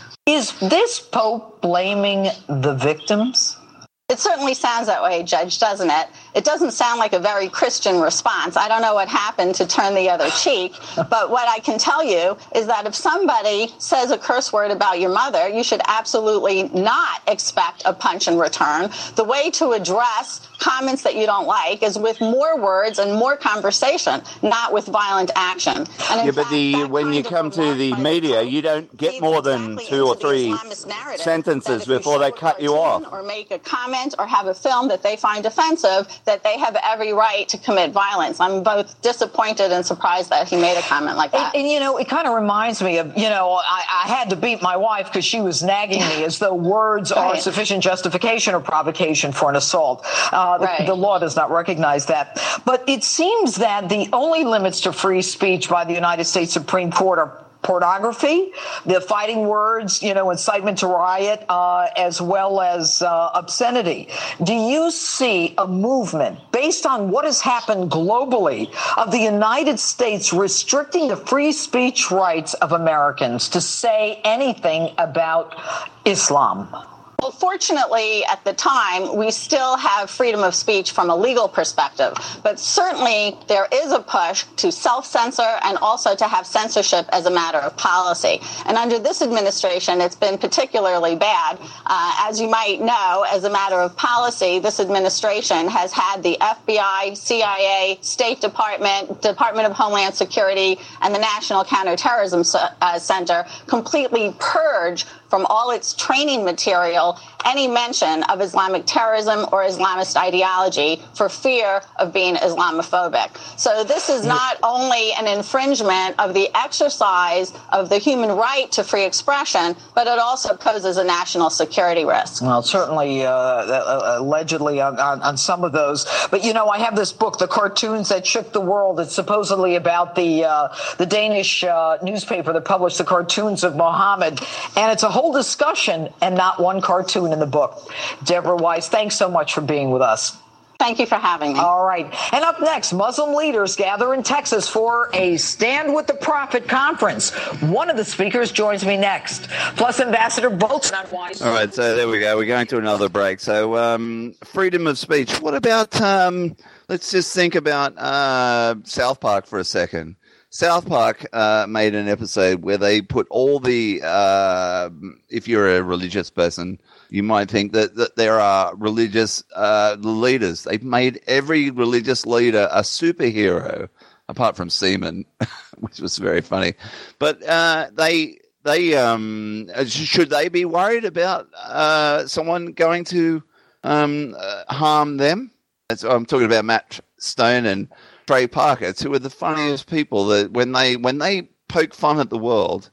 Is this Pope blaming the victims? It certainly sounds that way, Judge, doesn't it? It doesn't sound like a very Christian response. I don't know what happened to turn the other cheek, but what I can tell you is that if somebody says a curse word about your mother, you should absolutely not expect a punch in return. The way to address comments that you don't like is with more words and more conversation, not with violent action. And when you come to the media, you don't get more than 2 or 3 sentences before they cut you off. Or make a comment or have a film that they find offensive, that they have every right to commit violence. I'm both disappointed and surprised that he made a comment like that. And it kind of reminds me of, I had to beat my wife because she was nagging me as though words are sufficient justification or provocation for an assault. The law does not recognize that. But it seems that the only limits to free speech by the United States Supreme Court are pornography, the fighting words, incitement to riot, as well as obscenity. Do you see a movement based on what has happened globally of the United States restricting the free speech rights of Americans to say anything about Islam? Well, fortunately, at the time, we still have freedom of speech from a legal perspective. But certainly, there is a push to self-censor and also to have censorship as a matter of policy. And under this administration, it's been particularly bad. As you might know, as a matter of policy, this administration has had the FBI, CIA, State Department, Department of Homeland Security, and the National Counterterrorism Center completely purge from all its training material any mention of Islamic terrorism or Islamist ideology for fear of being Islamophobic. So this is not only an infringement of the exercise of the human right to free expression, but it also poses a national security risk. Well, certainly, allegedly on some of those. But, I have this book, The Cartoons That Shook the World. It's supposedly about the Danish newspaper that published the cartoons of Muhammad. And it's a whole discussion and not one cartoon in the book. Deborah Weiss, thanks so much for being with us. Thank you for having me. All right. And up next, Muslim leaders gather in Texas for a Stand with the Prophet conference. One of the speakers joins me next. Plus, Ambassador Bolton on Weiss. All right, so there we go. We're going to another break. So, freedom of speech. What about, let's just think about South Park for a second. South Park made an episode where they put all the, if you're a religious person, you might think that there are religious leaders. They've made every religious leader a superhero, apart from Seaman, which was very funny. But they should they be worried about someone going to harm them? I'm talking about Matt Stone and Trey Parker, two of the funniest people. That when they poke fun at the world,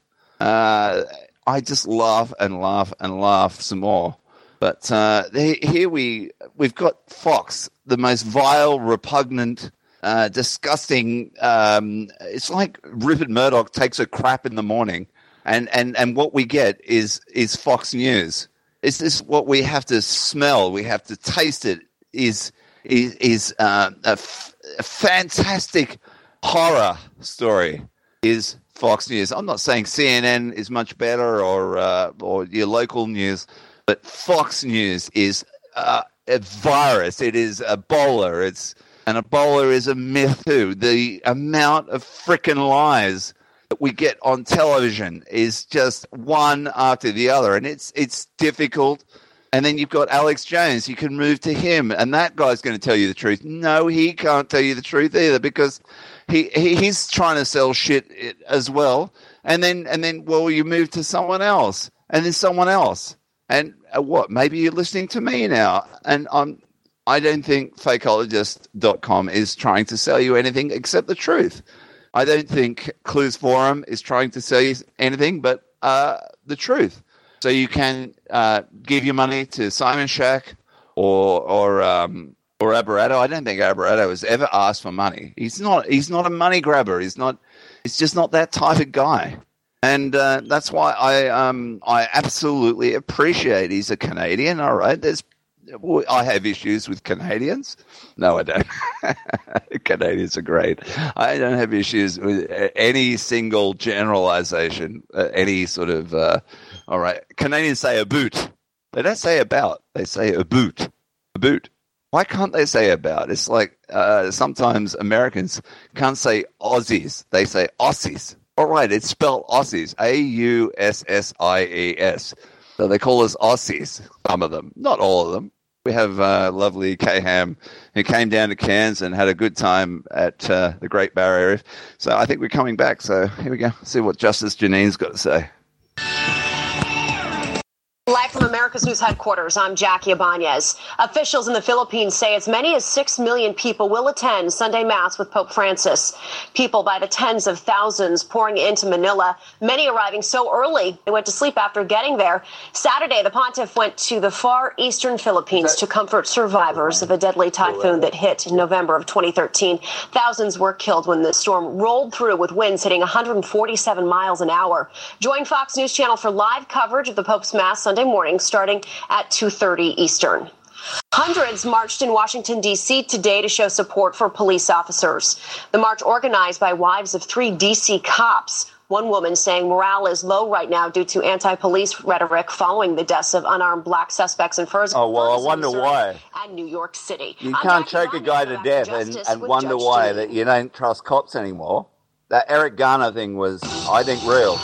I just laugh and laugh and laugh some more. But here we've got Fox, the most vile, repugnant, disgusting. It's like Rupert Murdoch takes a crap in the morning, and what we get is Fox News. Is this what we have to smell? We have to taste it. Is a fantastic horror story is Fox News. I'm not saying CNN is much better or your local news, but Fox News is a virus. It is Ebola. And Ebola is a myth too. The amount of frickin' lies that we get on television is just one after the other, and it's difficult. And then you've got Alex Jones. You can move to him, and that guy's going to tell you the truth. No, he can't tell you the truth either because he's trying to sell shit as well. And then, well, you move to someone else, and then someone else, And what? Maybe you're listening to me now, and I don't think Fakeologist.com is trying to sell you anything except the truth. I don't think Clues Forum is trying to sell you anything but the truth. So you can give your money to Simon Shack or Aberrato. I don't think Aberrato has ever asked for money. He's not a money grabber. He's just not that type of guy. And that's why I absolutely appreciate he's a Canadian. All right, I have issues with Canadians. No, I don't. Canadians are great. I don't have issues with any single generalization, any sort of, all right. Canadians say a boot. They don't say about. They say a boot. A boot. Why can't they say about? It's like sometimes Americans can't say Aussies. They say Aussies. All right, it's spelled Aussies. Aussies. So they call us Aussies, some of them. Not all of them. We have lovely Kay Ham who came down to Cairns and had a good time at the Great Barrier Reef. So I think we're coming back. So here we go. See what Justice Janine's got to say. Live from America's News headquarters, I'm Jackie Ibanez. Officials in the Philippines say as many as 6 million people will attend Sunday Mass with Pope Francis. People by the tens of thousands pouring into Manila, many arriving so early they went to sleep after getting there. Saturday, the pontiff went to the far eastern Philippines to comfort survivors of a deadly typhoon that hit in November of 2013. Thousands were killed when the storm rolled through with winds hitting 147 miles an hour. Join Fox News Channel for live coverage of the Pope's Mass Sunday morning starting at 2:30 Eastern. Hundreds marched in Washington, D.C. today to show support for police officers. The march organized by wives of 3 D.C. cops. One woman saying morale is low right now due to anti-police rhetoric following the deaths of unarmed black suspects in Ferguson. Oh, well, I wonder why. And New York City. You can't choke a guy to death and wonder why that you don't trust cops anymore. That Eric Garner thing was, I think, real.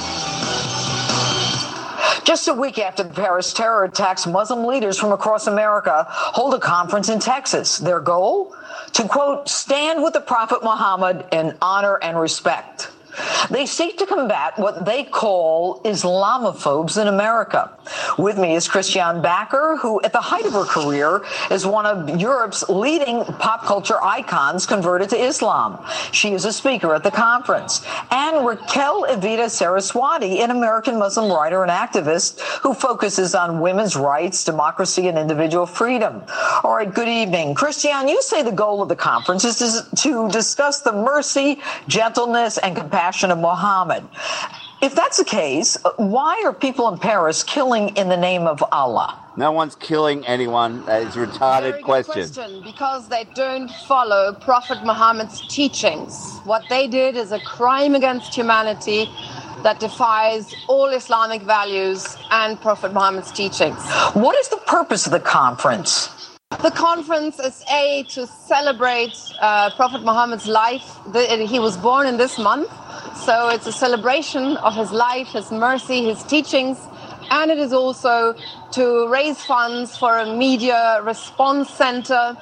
Just a week after the Paris terror attacks, Muslim leaders from across America hold a conference in Texas. Their goal? To, quote, stand with the Prophet Muhammad in honor and respect. They seek to combat what they call Islamophobes in America. With me is Christiane Backer, who at the height of her career is one of Europe's leading pop culture icons converted to Islam. She is a speaker at the conference. And Raquel Evita Saraswati, an American Muslim writer and activist who focuses on women's rights, democracy, and individual freedom. All right, good evening. Christiane, you say the goal of the conference is to discuss the mercy, gentleness, and compassion of Muhammad. If that's the case, why are people in Paris killing in the name of Allah? No one's killing anyone. That is a retarded question. Because they don't follow Prophet Muhammad's teachings. What they did is a crime against humanity that defies all Islamic values and Prophet Muhammad's teachings. What is the purpose of the conference? The conference is to celebrate Prophet Muhammad's life. He was born in this month, so it's a celebration of his life, his mercy, his teachings, and it is also to raise funds for a media response center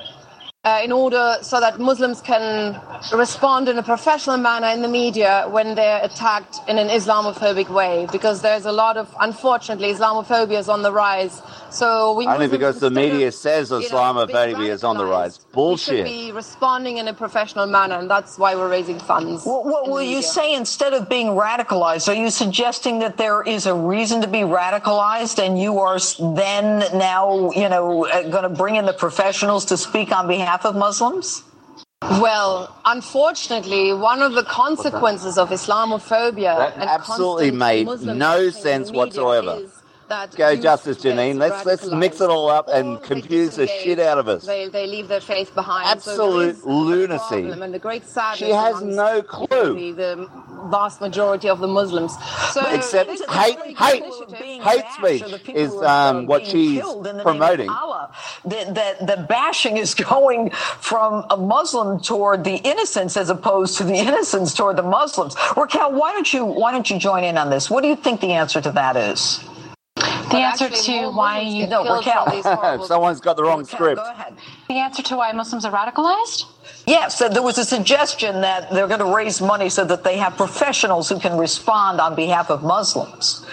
in order so that Muslims can respond in a professional manner in the media when they're attacked in an Islamophobic way, because there's a lot of, unfortunately, Islamophobia is on the rise. So we only because the media says Islamophobia is on the rise. Bullshit. We should be responding in a professional manner, and that's why we're raising funds. What will you say instead of being radicalized? Are you suggesting that there is a reason to be radicalized, and you are then now, going to bring in the professionals to speak on behalf of Muslims? Well, unfortunately, one of the consequences of Islamophobia that and absolutely made no sense whatsoever. Go, Justice Janine. Let's mix it all up and confuse the shit out of us. They leave their faith behind. Absolute lunacy. And the great sadness. She has no clue. The vast majority of the Muslims. So except hate speech is what she's promoting. The bashing is going from a Muslim toward the innocents as opposed to the innocents toward the Muslims. Raquel, why don't you join in on this? What do you think the answer to that is? The answer to why you... No, Raquel. Someone's got the wrong script. Go ahead. The answer to why Muslims are radicalized? Yes, there was a suggestion that they're going to raise money so that they have professionals who can respond on behalf of Muslims.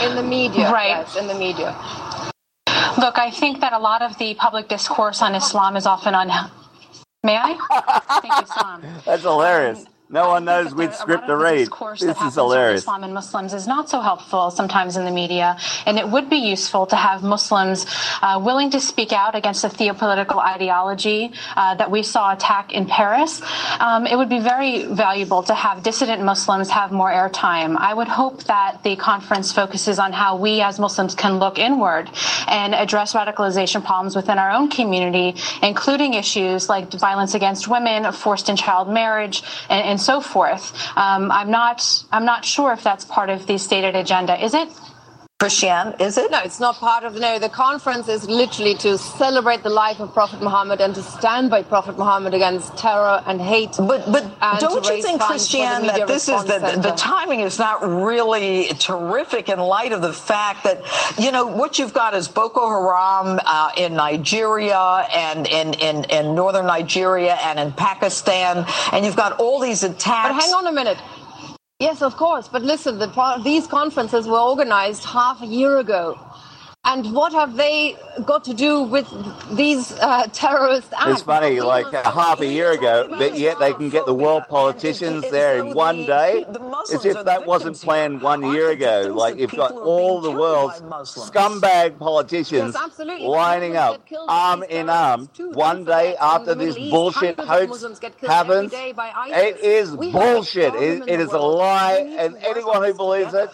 In the media, right? Yes, in the media. Look, I think that a lot of the public discourse on Islam is often on. May I? Thank you, Islam. That's hilarious. No one knows which script to read. This is hilarious. Islam and Muslims is not so helpful sometimes in the media, and it would be useful to have Muslims willing to speak out against the theopolitical ideology that we saw attack in Paris. It would be very valuable to have dissident Muslims have more airtime. I would hope that the conference focuses on how we as Muslims can look inward and address radicalization problems within our own community, including issues like violence against women, forced and child marriage, and so forth. I'm not sure if that's part of the stated agenda. Is it? Christiane, is it? No, it's not part of the conference is literally to celebrate the life of Prophet Muhammad and to stand by Prophet Muhammad against terror and hate. But don't you think, Christiane, that this is the timing is not really terrific in light of the fact that, what you've got is Boko Haram in Nigeria and in northern Nigeria and in Pakistan, and you've got all these attacks. But hang on a minute. Yes, of course. But listen, these conferences were organized half a year ago. And what have they got to do with these terrorist acts? It's funny, like half a year ago, but yet they can get the world politicians there in one day. As if that wasn't planned 1 year ago. Like you've got all the world's scumbag politicians lining up, arm in arm, one day after this bullshit hoax happens. It is bullshit. It is a lie, and anyone who believes it,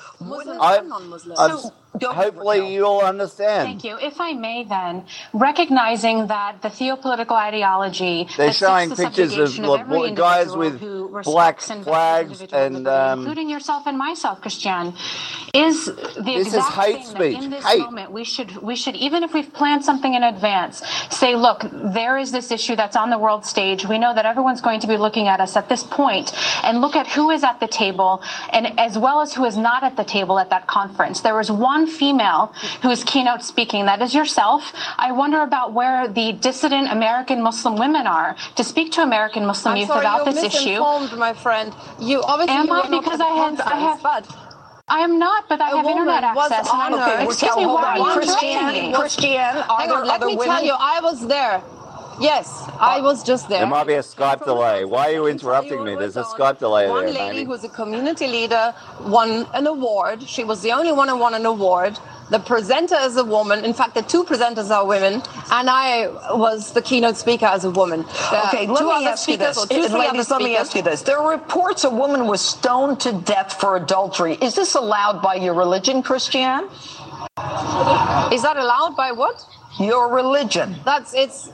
hopefully you all understand. Thank you. If I may then, recognizing that the theopolitical ideology... They're showing pictures of guys with black flags and... including yourself and myself, Christiane, is the exact thing that in this moment we should, even if we've planned something in advance, say, look, there is this issue that's on the world stage. We know that everyone's going to be looking at us at this point, and look at who is at the table, and as well as who is not at the table at that conference. There was one female who is keynote speaking. That is yourself. I wonder about where the dissident American Muslim women are to speak to American Muslim youth about this issue. You're misinformed, my friend. You obviously am I because I am not, but I have internet access. Excuse me, why are you interrupting me? Christiane, hang on, let me tell you, I was there. Yes, I was just there. There might be a Skype delay. Why are you interrupting me? There's a Skype delay there. One lady who's a community leader won an award. She was the only one who won an award. The presenter is a woman. In fact, the two presenters are women, and I was the keynote speaker as a woman. Okay, let me ask you this. Ladies, let me ask you this. There are reports a woman was stoned to death for adultery. Is this allowed by your religion, Christiane? Is that allowed by what? Your religion. It's...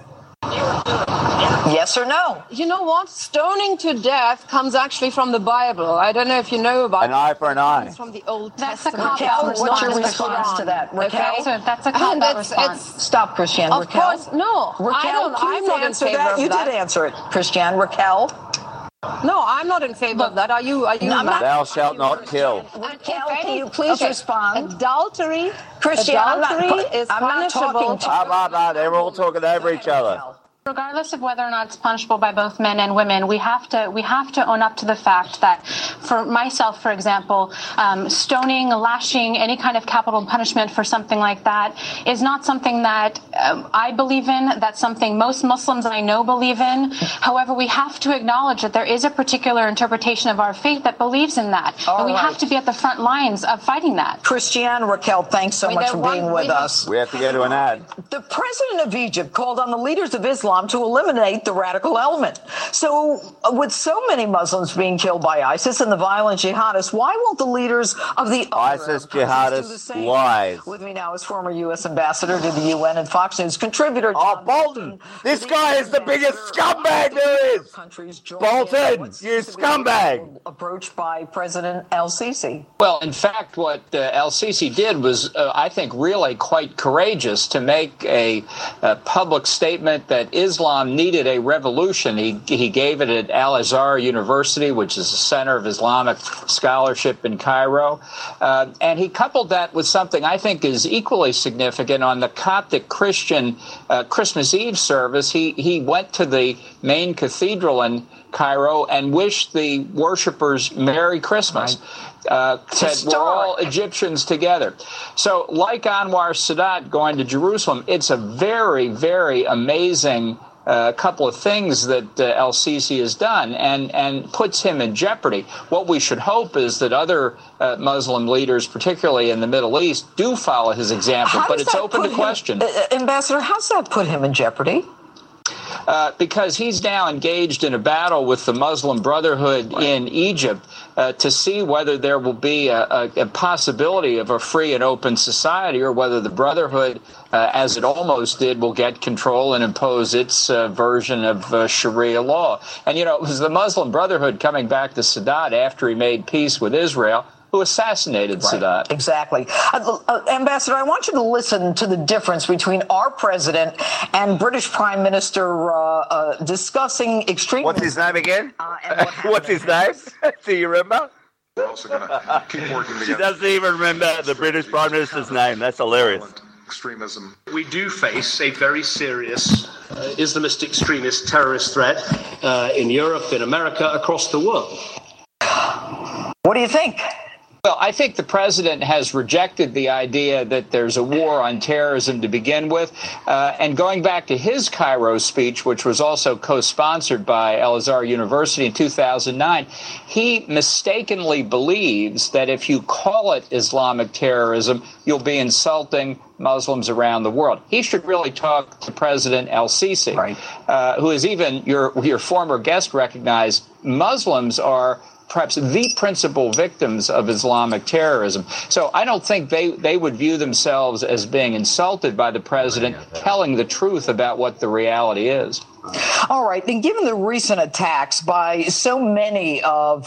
Yes or no? You know what? Stoning to death comes actually from the Bible. I don't know if you know about it. An eye for an eye. It's from the Old Testament. Raquel, what's your response to that? Raquel? That's a cop-out response. Stop, Christiane. Of Raquel? course, no. Raquel, please answer that. You did answer it, Christiane. Raquel? No, I'm not in favor of that. Are you? Thou shalt not kill. Raquel, can you please respond? Adultery, Christiane, is punishable. They're all talking over each other. Regardless of whether or not it's punishable by both men and women, we have to own up to the fact that, for myself, for example, stoning, lashing, any kind of capital punishment for something like that is not something that I believe in. That's something most Muslims I know believe in. However, we have to acknowledge that there is a particular interpretation of our faith that believes in that, and we have to be at the front lines of fighting that. Christiane, Raquel, thanks so much for being with us. We have to go to an ad. The president of Egypt called on the leaders of Islam to eliminate the radical element. So with so many Muslims being killed by ISIS and the violent jihadists, why won't the leaders of the ISIS jihadists lies? With me now is former U.S. ambassador to the UN and Fox News contributor John Bolton. This guy is the biggest scumbag there is. Bolton, you scumbag. Approached by President El-Sisi. Well, in fact, what El-Sisi did was, I think, really quite courageous to make a public statement that Islam needed a revolution. He gave it at Al-Azhar University, which is the center of Islamic scholarship in Cairo. And he coupled that with something I think is equally significant. On the Coptic Christian Christmas Eve service, he went to the main cathedral in Cairo and wished the worshipers Merry Christmas. Said we're all Egyptians together. So like Anwar Sadat going to Jerusalem, it's a very, very amazing couple of things that El-Sisi has done and puts him in jeopardy. What we should hope is that other Muslim leaders, particularly in the Middle East, do follow his example, but it's open to question. Ambassador, how does that put him in jeopardy? Because he's now engaged in a battle with the Muslim Brotherhood in Egypt to see whether there will be a possibility of a free and open society, or whether the Brotherhood, as it almost did, will get control and impose its version of Sharia law. And, it was the Muslim Brotherhood coming back to Sadat after he made peace with Israel who assassinated Sadat. Exactly. Ambassador, I want you to listen to the difference between our president and British Prime Minister discussing extreme... What's his name again? What's his name? Do you remember? We're also going to keep working together. She doesn't even remember the British Prime Minister's name. That's hilarious. Extremism. We do face a very serious Islamist extremist terrorist threat in Europe, in America, across the world. What do you think? Well, I think the president has rejected the idea that there's a war on terrorism to begin with. And going back to his Cairo speech, which was also co-sponsored by Al-Azhar University in 2009, he mistakenly believes that if you call it Islamic terrorism, you'll be insulting Muslims around the world. He should really talk to President El-Sisi, who is even, your former guest recognized, Muslims are perhaps the principal victims of Islamic terrorism. So I don't think they would view themselves as being insulted by the president telling the truth about what the reality is. All right. And given the recent attacks by so many of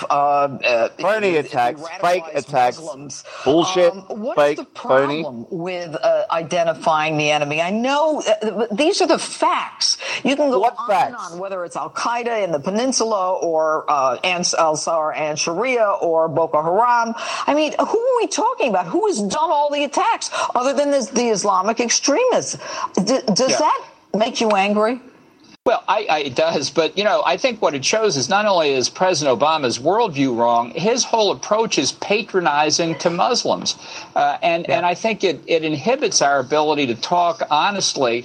phony attacks, fake attacks, Muslims, bullshit, what fake, is the problem phony with identifying the enemy? I know these are the facts. You can go on and on, whether it's Al-Qaeda in the peninsula or Ansar and Sharia or Boko Haram. I mean, who are we talking about? Who has done all the attacks other than the Islamic extremists? Does that make you angry? Well, it does. But, I think what it shows is not only is President Obama's worldview wrong, his whole approach is patronizing to Muslims. And I think it inhibits our ability to talk honestly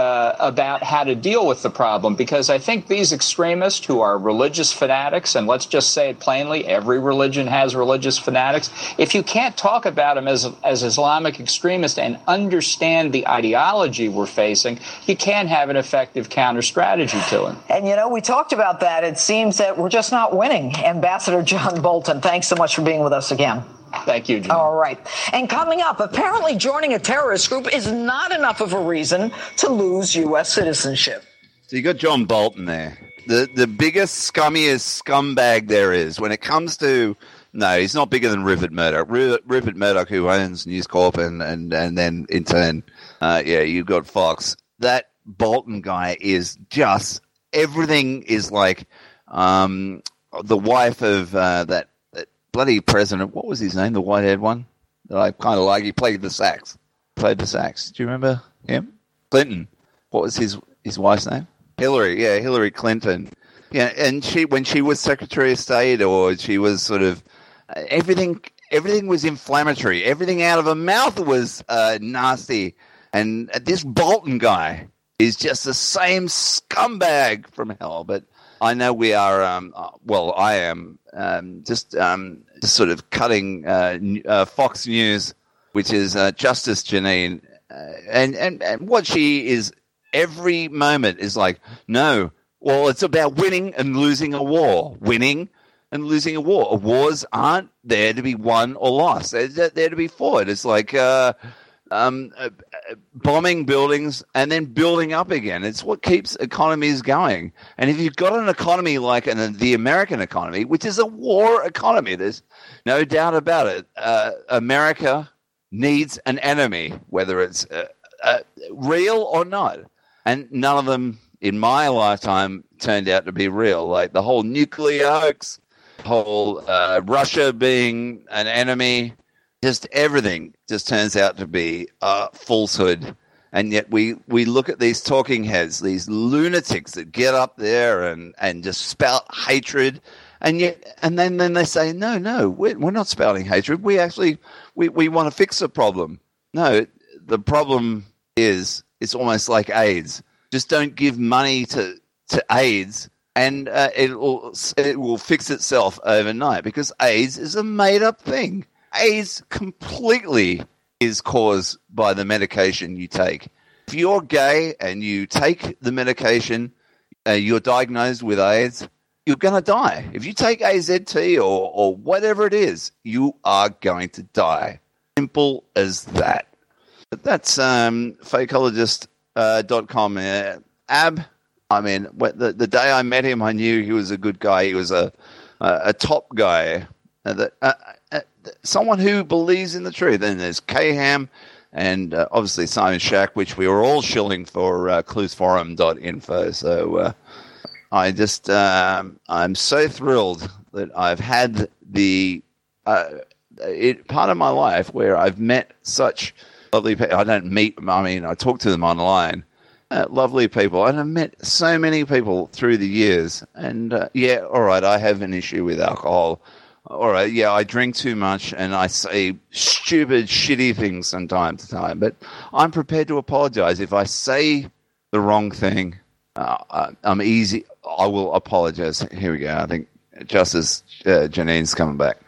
about how to deal with the problem, because I think these extremists who are religious fanatics, and let's just say it plainly, every religion has religious fanatics. If you can't talk about them as Islamic extremists and understand the ideology we're facing, you can't have an effective counter-strategy to it. And, we talked about that. It seems that we're just not winning. Ambassador John Bolton, thanks so much for being with us again. Thank you, Jim. All right. And coming up, apparently joining a terrorist group is not enough of a reason to lose U.S. citizenship. So you got John Bolton there. The biggest, scummiest scumbag there is. When it comes to... No, he's not bigger than Rupert Murdoch. Rupert Murdoch, who owns News Corp, and then in turn, you've got Fox. That Bolton guy is just... Everything is like the wife of that bloody president. What was his name? The white-haired one that I kind of like. He played the sax. Do you remember him? Clinton. What was his wife's name? Hillary. Yeah, Hillary Clinton. Yeah, and when she was Secretary of State, or she was sort of everything was inflammatory. Everything out of her mouth was nasty. And this Bolton guy is just the same scumbag from hell. But I know we are, I am just sort of cutting Fox News, which is Justice Janine. And what she is every moment is like, no, well, it's about winning and losing a war. Winning and losing a war. Wars aren't there to be won or lost. They're there to be fought. It's like bombing buildings and then building up again. It's what keeps economies going. And if you've got an economy like the American economy, which is a war economy, there's no doubt about it. America needs an enemy, whether it's real or not. And none of them in my lifetime turned out to be real. Like the whole nuclear hoax, whole Russia being an enemy, just everything just turns out to be falsehood. And yet we look at these talking heads, these lunatics that get up there and just spout hatred. And then they say, no, we're not spouting hatred. We want to fix the problem. No, the problem is it's almost like AIDS. Just don't give money to AIDS, and it will fix itself overnight, because AIDS is a made-up thing. AIDS completely is caused by the medication you take. If you're gay and you take the medication, you're diagnosed with AIDS, you're going to die. If you take AZT or whatever it is, you are going to die. Simple as that. But that's fakeologist.com. Ab, I mean, the day I met him, I knew he was a good guy. He was a top guy, someone who believes in the truth. And there's Kaham and obviously Simon Shack, which we were all shilling for cluesforum.info. So I just, I'm so thrilled that I've had part of my life where I've met such lovely people. I talk to them online. Lovely people. And I've met so many people through the years. And all right, I have an issue with alcohol. All right, yeah, I drink too much and I say stupid, shitty things from time to time. But I'm prepared to apologize. If I say the wrong thing, I'm easy. I will apologize. Here we go. I think Justice Janine's coming back.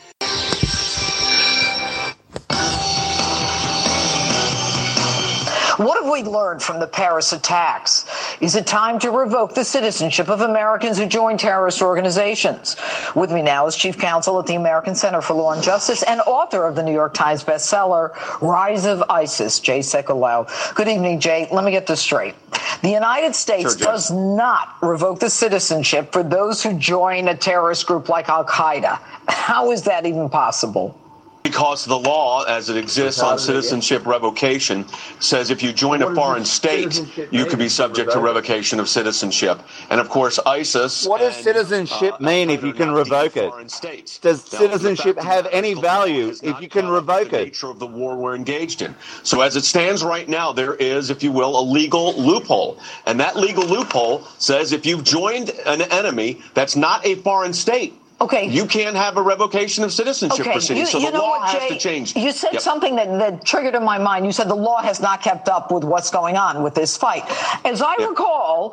What have we learned from the Paris attacks? Is it time to revoke the citizenship of Americans who join terrorist organizations? With me now is Chief Counsel at the American Center for Law and Justice and author of the New York Times bestseller, Rise of ISIS, Jay Sekulow. Good evening, Jay. Let me get this straight. The United States does not revoke the citizenship for those who join a terrorist group like Al-Qaeda. How is that even possible? Because the law, as it exists on citizenship revocation, says if you join a foreign state, you could be subject to revocation of citizenship. And, of course, ISIS... What does citizenship mean if you can revoke it? Does citizenship have any value if you can revoke it? The nature of the war we're engaged in. So as it stands right now, there is, if you will, a legal loophole. And that legal loophole says if you've joined an enemy that's not a foreign state, okay, you can't have a revocation of citizenship proceedings. So the law has to change. You said something that triggered in my mind. You said the law has not kept up with what's going on with this fight. As I recall,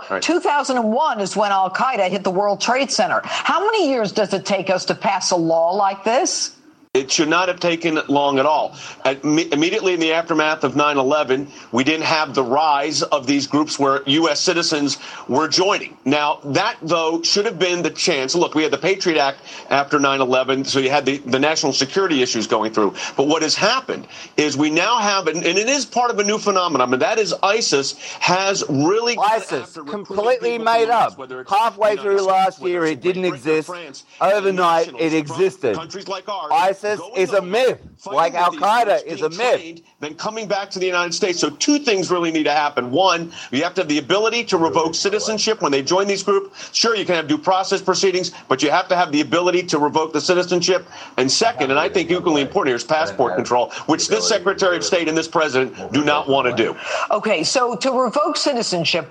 2001 is when Al-Qaeda hit the World Trade Center. How many years does it take us to pass a law like this? It should not have taken long at all. Immediately in the aftermath of 9/11, we didn't have the rise of these groups where U.S. citizens were joining. Now, that, though, should have been the chance. Look, we had the Patriot Act after 9/11, so you had the national security issues going through. But what has happened is we now have, and it is part of a new phenomenon, and that is ISIS has really... ISIS, completely made up. Halfway through last year, it didn't exist. Overnight, it existed. Countries like ours... ISIS is a myth, like Al-Qaeda is a myth. Then coming back to the United States. So two things really need to happen. One, you have to have the ability to revoke citizenship when they join these groups. Sure, you can have due process proceedings, but you have to have the ability to revoke the citizenship. And second, and I think equally important here, is passport control, which this Secretary of State and this President do not want to do. Okay, so to revoke citizenship,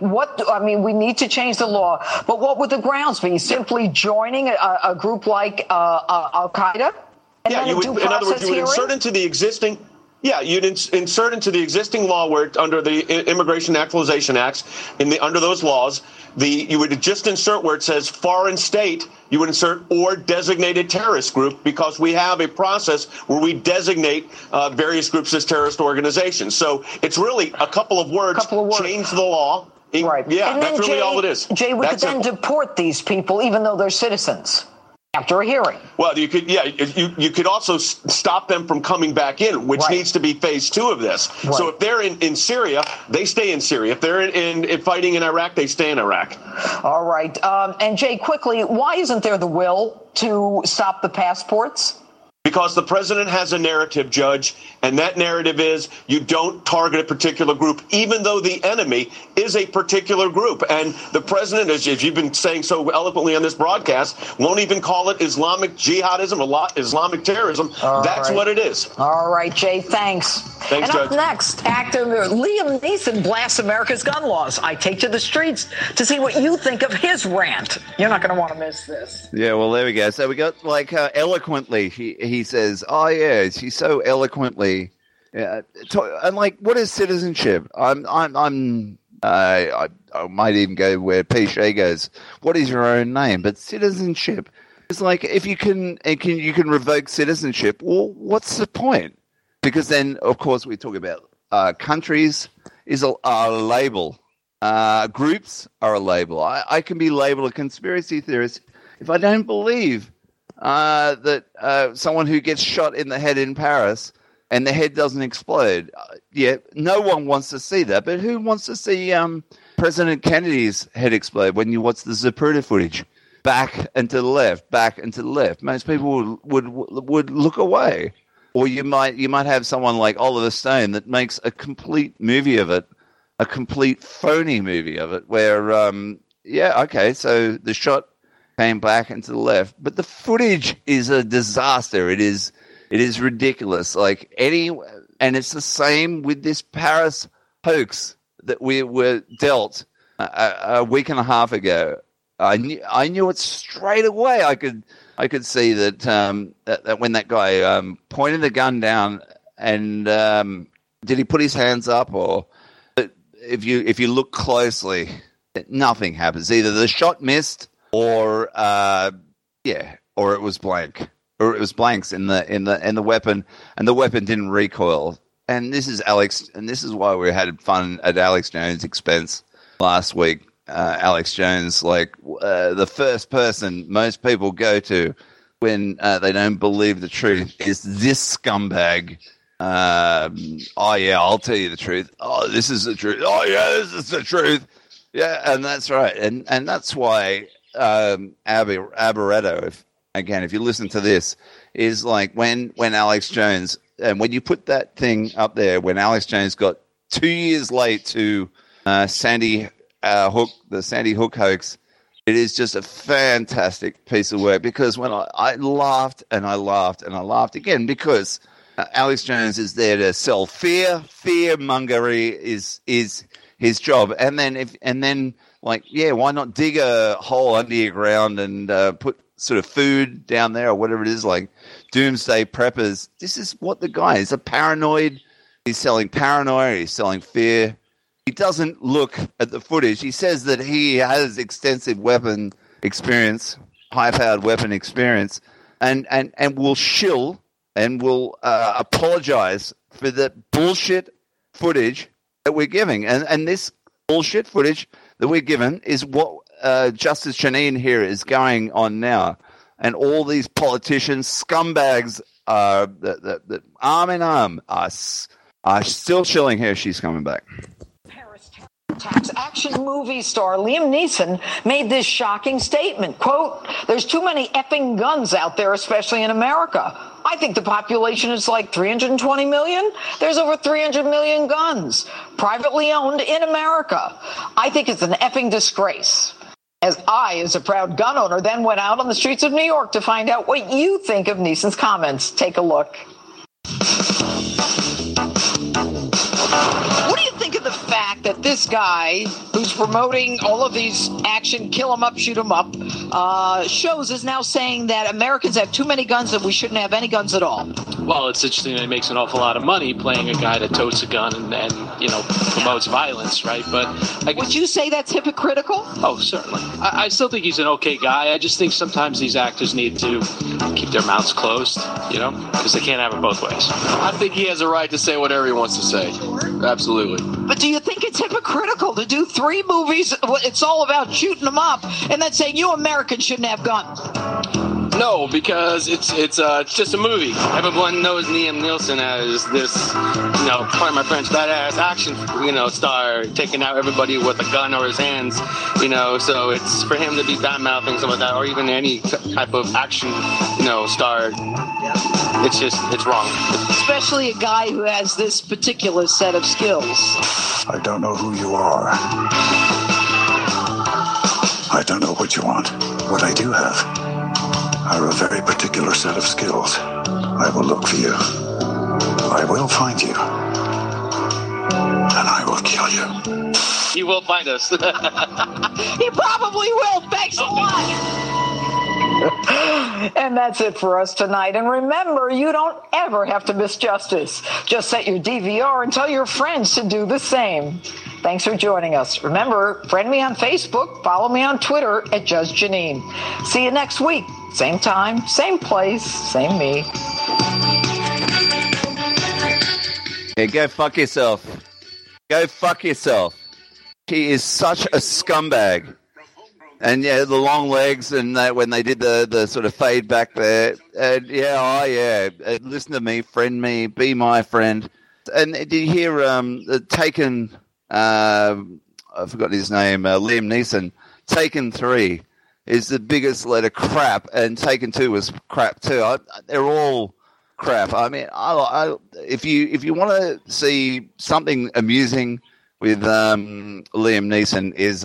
we need to change the law, but what would the grounds be? Simply joining a group like Al-Qaeda? Yeah, you would, in other words, you would insert into the existing. Yeah, you'd insert into the existing law where under the Immigration Naturalization Acts, under those laws, you would just insert where it says foreign state. You would insert or designated terrorist group, because we have a process where we designate various groups as terrorist organizations. So it's really a couple of words. Change the law. Right. Yeah, that's really all it is. Jay, we could then deport these people, even though they're citizens, after a hearing. Well, you could, you could also stop them from coming back in, which needs to be phase 2 of this. Right. So if they're in Syria, they stay in Syria. If they're in fighting in Iraq, they stay in Iraq. All right. And Jay, quickly, why isn't there the will to stop the passports? Because the president has a narrative, Judge, and that narrative is you don't target a particular group, even though the enemy is a particular group. And the president, as you've been saying so eloquently on this broadcast, won't even call it Islamic jihadism or Islamic terrorism. That's what it is. All right, Jay, thanks. Thanks, and Judge. Up next, actor Liam Neeson blasts America's gun laws. I take to the streets to see what you think of his rant. You're not going to want to miss this. Yeah, well, there we go. So we got eloquently. He says, "Oh yeah, she's so eloquently." Yeah, and what is citizenship? I might even go where Pichet goes. What is your own name? But citizenship is if you can revoke citizenship. Well, what's the point? Because then, of course, we talk about countries is a label. Groups are a label. I can be labeled a conspiracy theorist if I don't believe that someone who gets shot in the head in Paris and the head doesn't explode. No one wants to see that, but who wants to see President Kennedy's head explode when you watch the Zapruder footage? Back and to the left, back and to the left. Most people would look away. Or you might have someone like Oliver Stone that makes a complete movie of it, a complete phony movie of it, where so the shot came back and to the left, but the footage is a disaster. It is ridiculous. And it's the same with this Paris hoax that we were dealt a week and a half ago. I knew it straight away. I could see that that when that guy pointed the gun down and did he put his hands up, or if you look closely, nothing happens. Either the shot missed or it was blank, or it was blanks in the weapon, and the weapon didn't recoil. And this is Alex, and this is why we had fun at Alex Jones' expense last week. Alex Jones, the first person most people go to when they don't believe the truth is this scumbag. I'll tell you the truth. Oh, this is the truth. Oh, yeah, this is the truth. Yeah, and that's right. And that's why Abaretto, if you listen to this, is when Alex Jones, and when you put that thing up there, when Alex Jones got 2 years late to Sandy Hook hoax, it is just a fantastic piece of work, because when I laughed and I laughed and I laughed again, because Alex Jones is there to sell fearmongery is his job, and then why not dig a hole under your ground and put sort of food down there or whatever it is, like doomsday preppers. This is what the guy is, a paranoid. He's selling paranoia. He's selling fear. He doesn't look at the footage. He says that he has extensive weapon experience, high-powered weapon experience, and will shill and will apologize for the bullshit footage that we're giving. And this bullshit footage that we're given is what Justice Janine here is going on now. And all these politicians, scumbags, that arm in arm are still shilling her. She's coming back. Tax action movie star Liam Neeson made this shocking statement, quote, "There's too many effing guns out there, especially in America. I think the population is 320 million. There's over 300 million guns, privately owned in America. I think it's an effing disgrace." As a proud gun owner, then went out on the streets of New York to find out what you think of Neeson's comments. Take a look. What do you think of the fact that this guy, who's promoting all of these action, kill 'em up, shoot 'em up, shows is now saying that Americans have too many guns and we shouldn't have any guns at all? Well, it's interesting that he makes an awful lot of money playing a guy that totes a gun and promotes violence, right? But would you say that's hypocritical? Oh, certainly. I still think he's an okay guy. I just think sometimes these actors need to keep their mouths closed, because they can't have it both ways. I think he has a right to say whatever he wants to say. Absolutely. But do you think it's hypocritical to do 3 movies, it's all about shooting them up, and then saying you Americans shouldn't have guns? No, because it's just a movie. Everyone knows Liam Neeson as this, pardon my French, badass action, star taking out everybody with a gun or his hands, so it's for him to be bad-mouthing something like that, or even any type of action, star. It's wrong. Especially a guy who has this particular set of skills. I don't know who you are. I don't know what you want. What I do have are a very particular set of skills. I will look for you. I will find you. And I will kill you. He will find us. He probably will. Thanks a lot. And that's it for us tonight. And remember, you don't ever have to miss justice. Just set your DVR and tell your friends to do the same. Thanks for joining us. Remember, friend me on Facebook, follow me on Twitter at Judge Jeanine. See you next week. Same time, same place, same me. Yeah, go fuck yourself. Go fuck yourself. He is such a scumbag. And yeah, the long legs, and when they did the sort of fade back there, and listen to me, friend me, be my friend. And did you hear Taken? I forgot his name. Liam Neeson. Taken 3 is the biggest load of crap, and Taken 2 was crap too. They're all crap. I mean, if you want to see something amusing with Liam Neeson is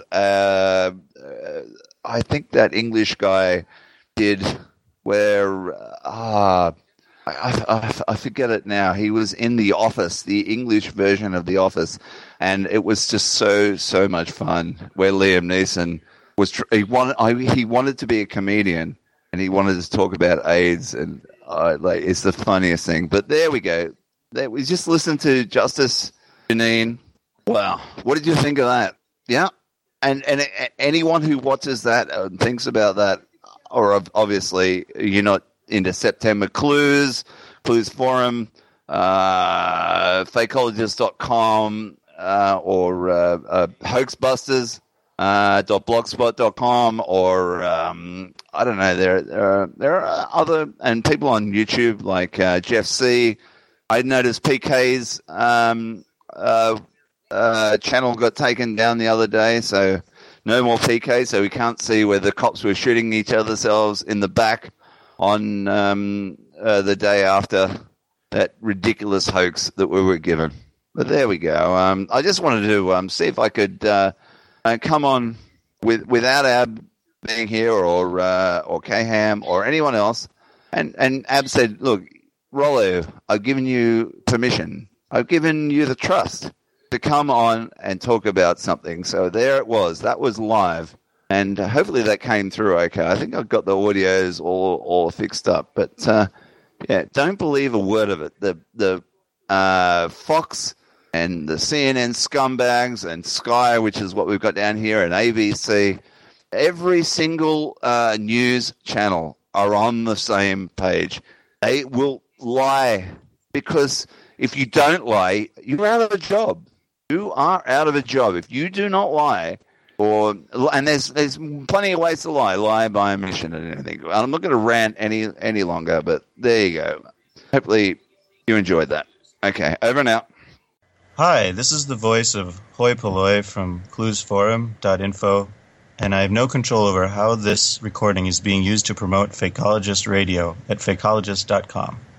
I think that English guy did where I forget it now. He was in The Office, the English version of The Office, and it was just so much fun. Where Liam Neeson was he wanted to be a comedian, and he wanted to talk about AIDS, and it's the funniest thing. But there we go. We just listened to Justice Jeanine. Wow, what did you think of that? Yeah. And anyone who watches that and thinks about that, or obviously you're not into September Clues Forum, fakeologist.com, or hoaxbusters.blogspot.com, or I don't know. There are other and people on YouTube like Jeff C. I noticed PK's channel got taken down the other day, so no more PK, so we can't see where the cops were shooting each otherselves in the back on the day after that ridiculous hoax that we were given. But there we go. I just wanted to see if I could come on without Ab being here, or Kaham or anyone else, and Ab said, look, Rollo, I've given you permission. I've given you the trust to come on and talk about something. So there it was. That was live. And hopefully that came through okay. I think I've got the audios all fixed up. But, don't believe a word of it. The Fox and the CNN scumbags and Sky, which is what we've got down here, and ABC, every single news channel are on the same page. They will lie, because if you don't lie, you're out of a job. You are out of a job if you do not lie, and there's plenty of ways to lie by omission and anything. I'm not going to rant any longer, but there you go. Hopefully you enjoyed that. Okay, over and out. Hi, this is the voice of Hoi Polloi from cluesforum.info, and I have no control over how this recording is being used to promote Fakeologist Radio at fakeologist.com.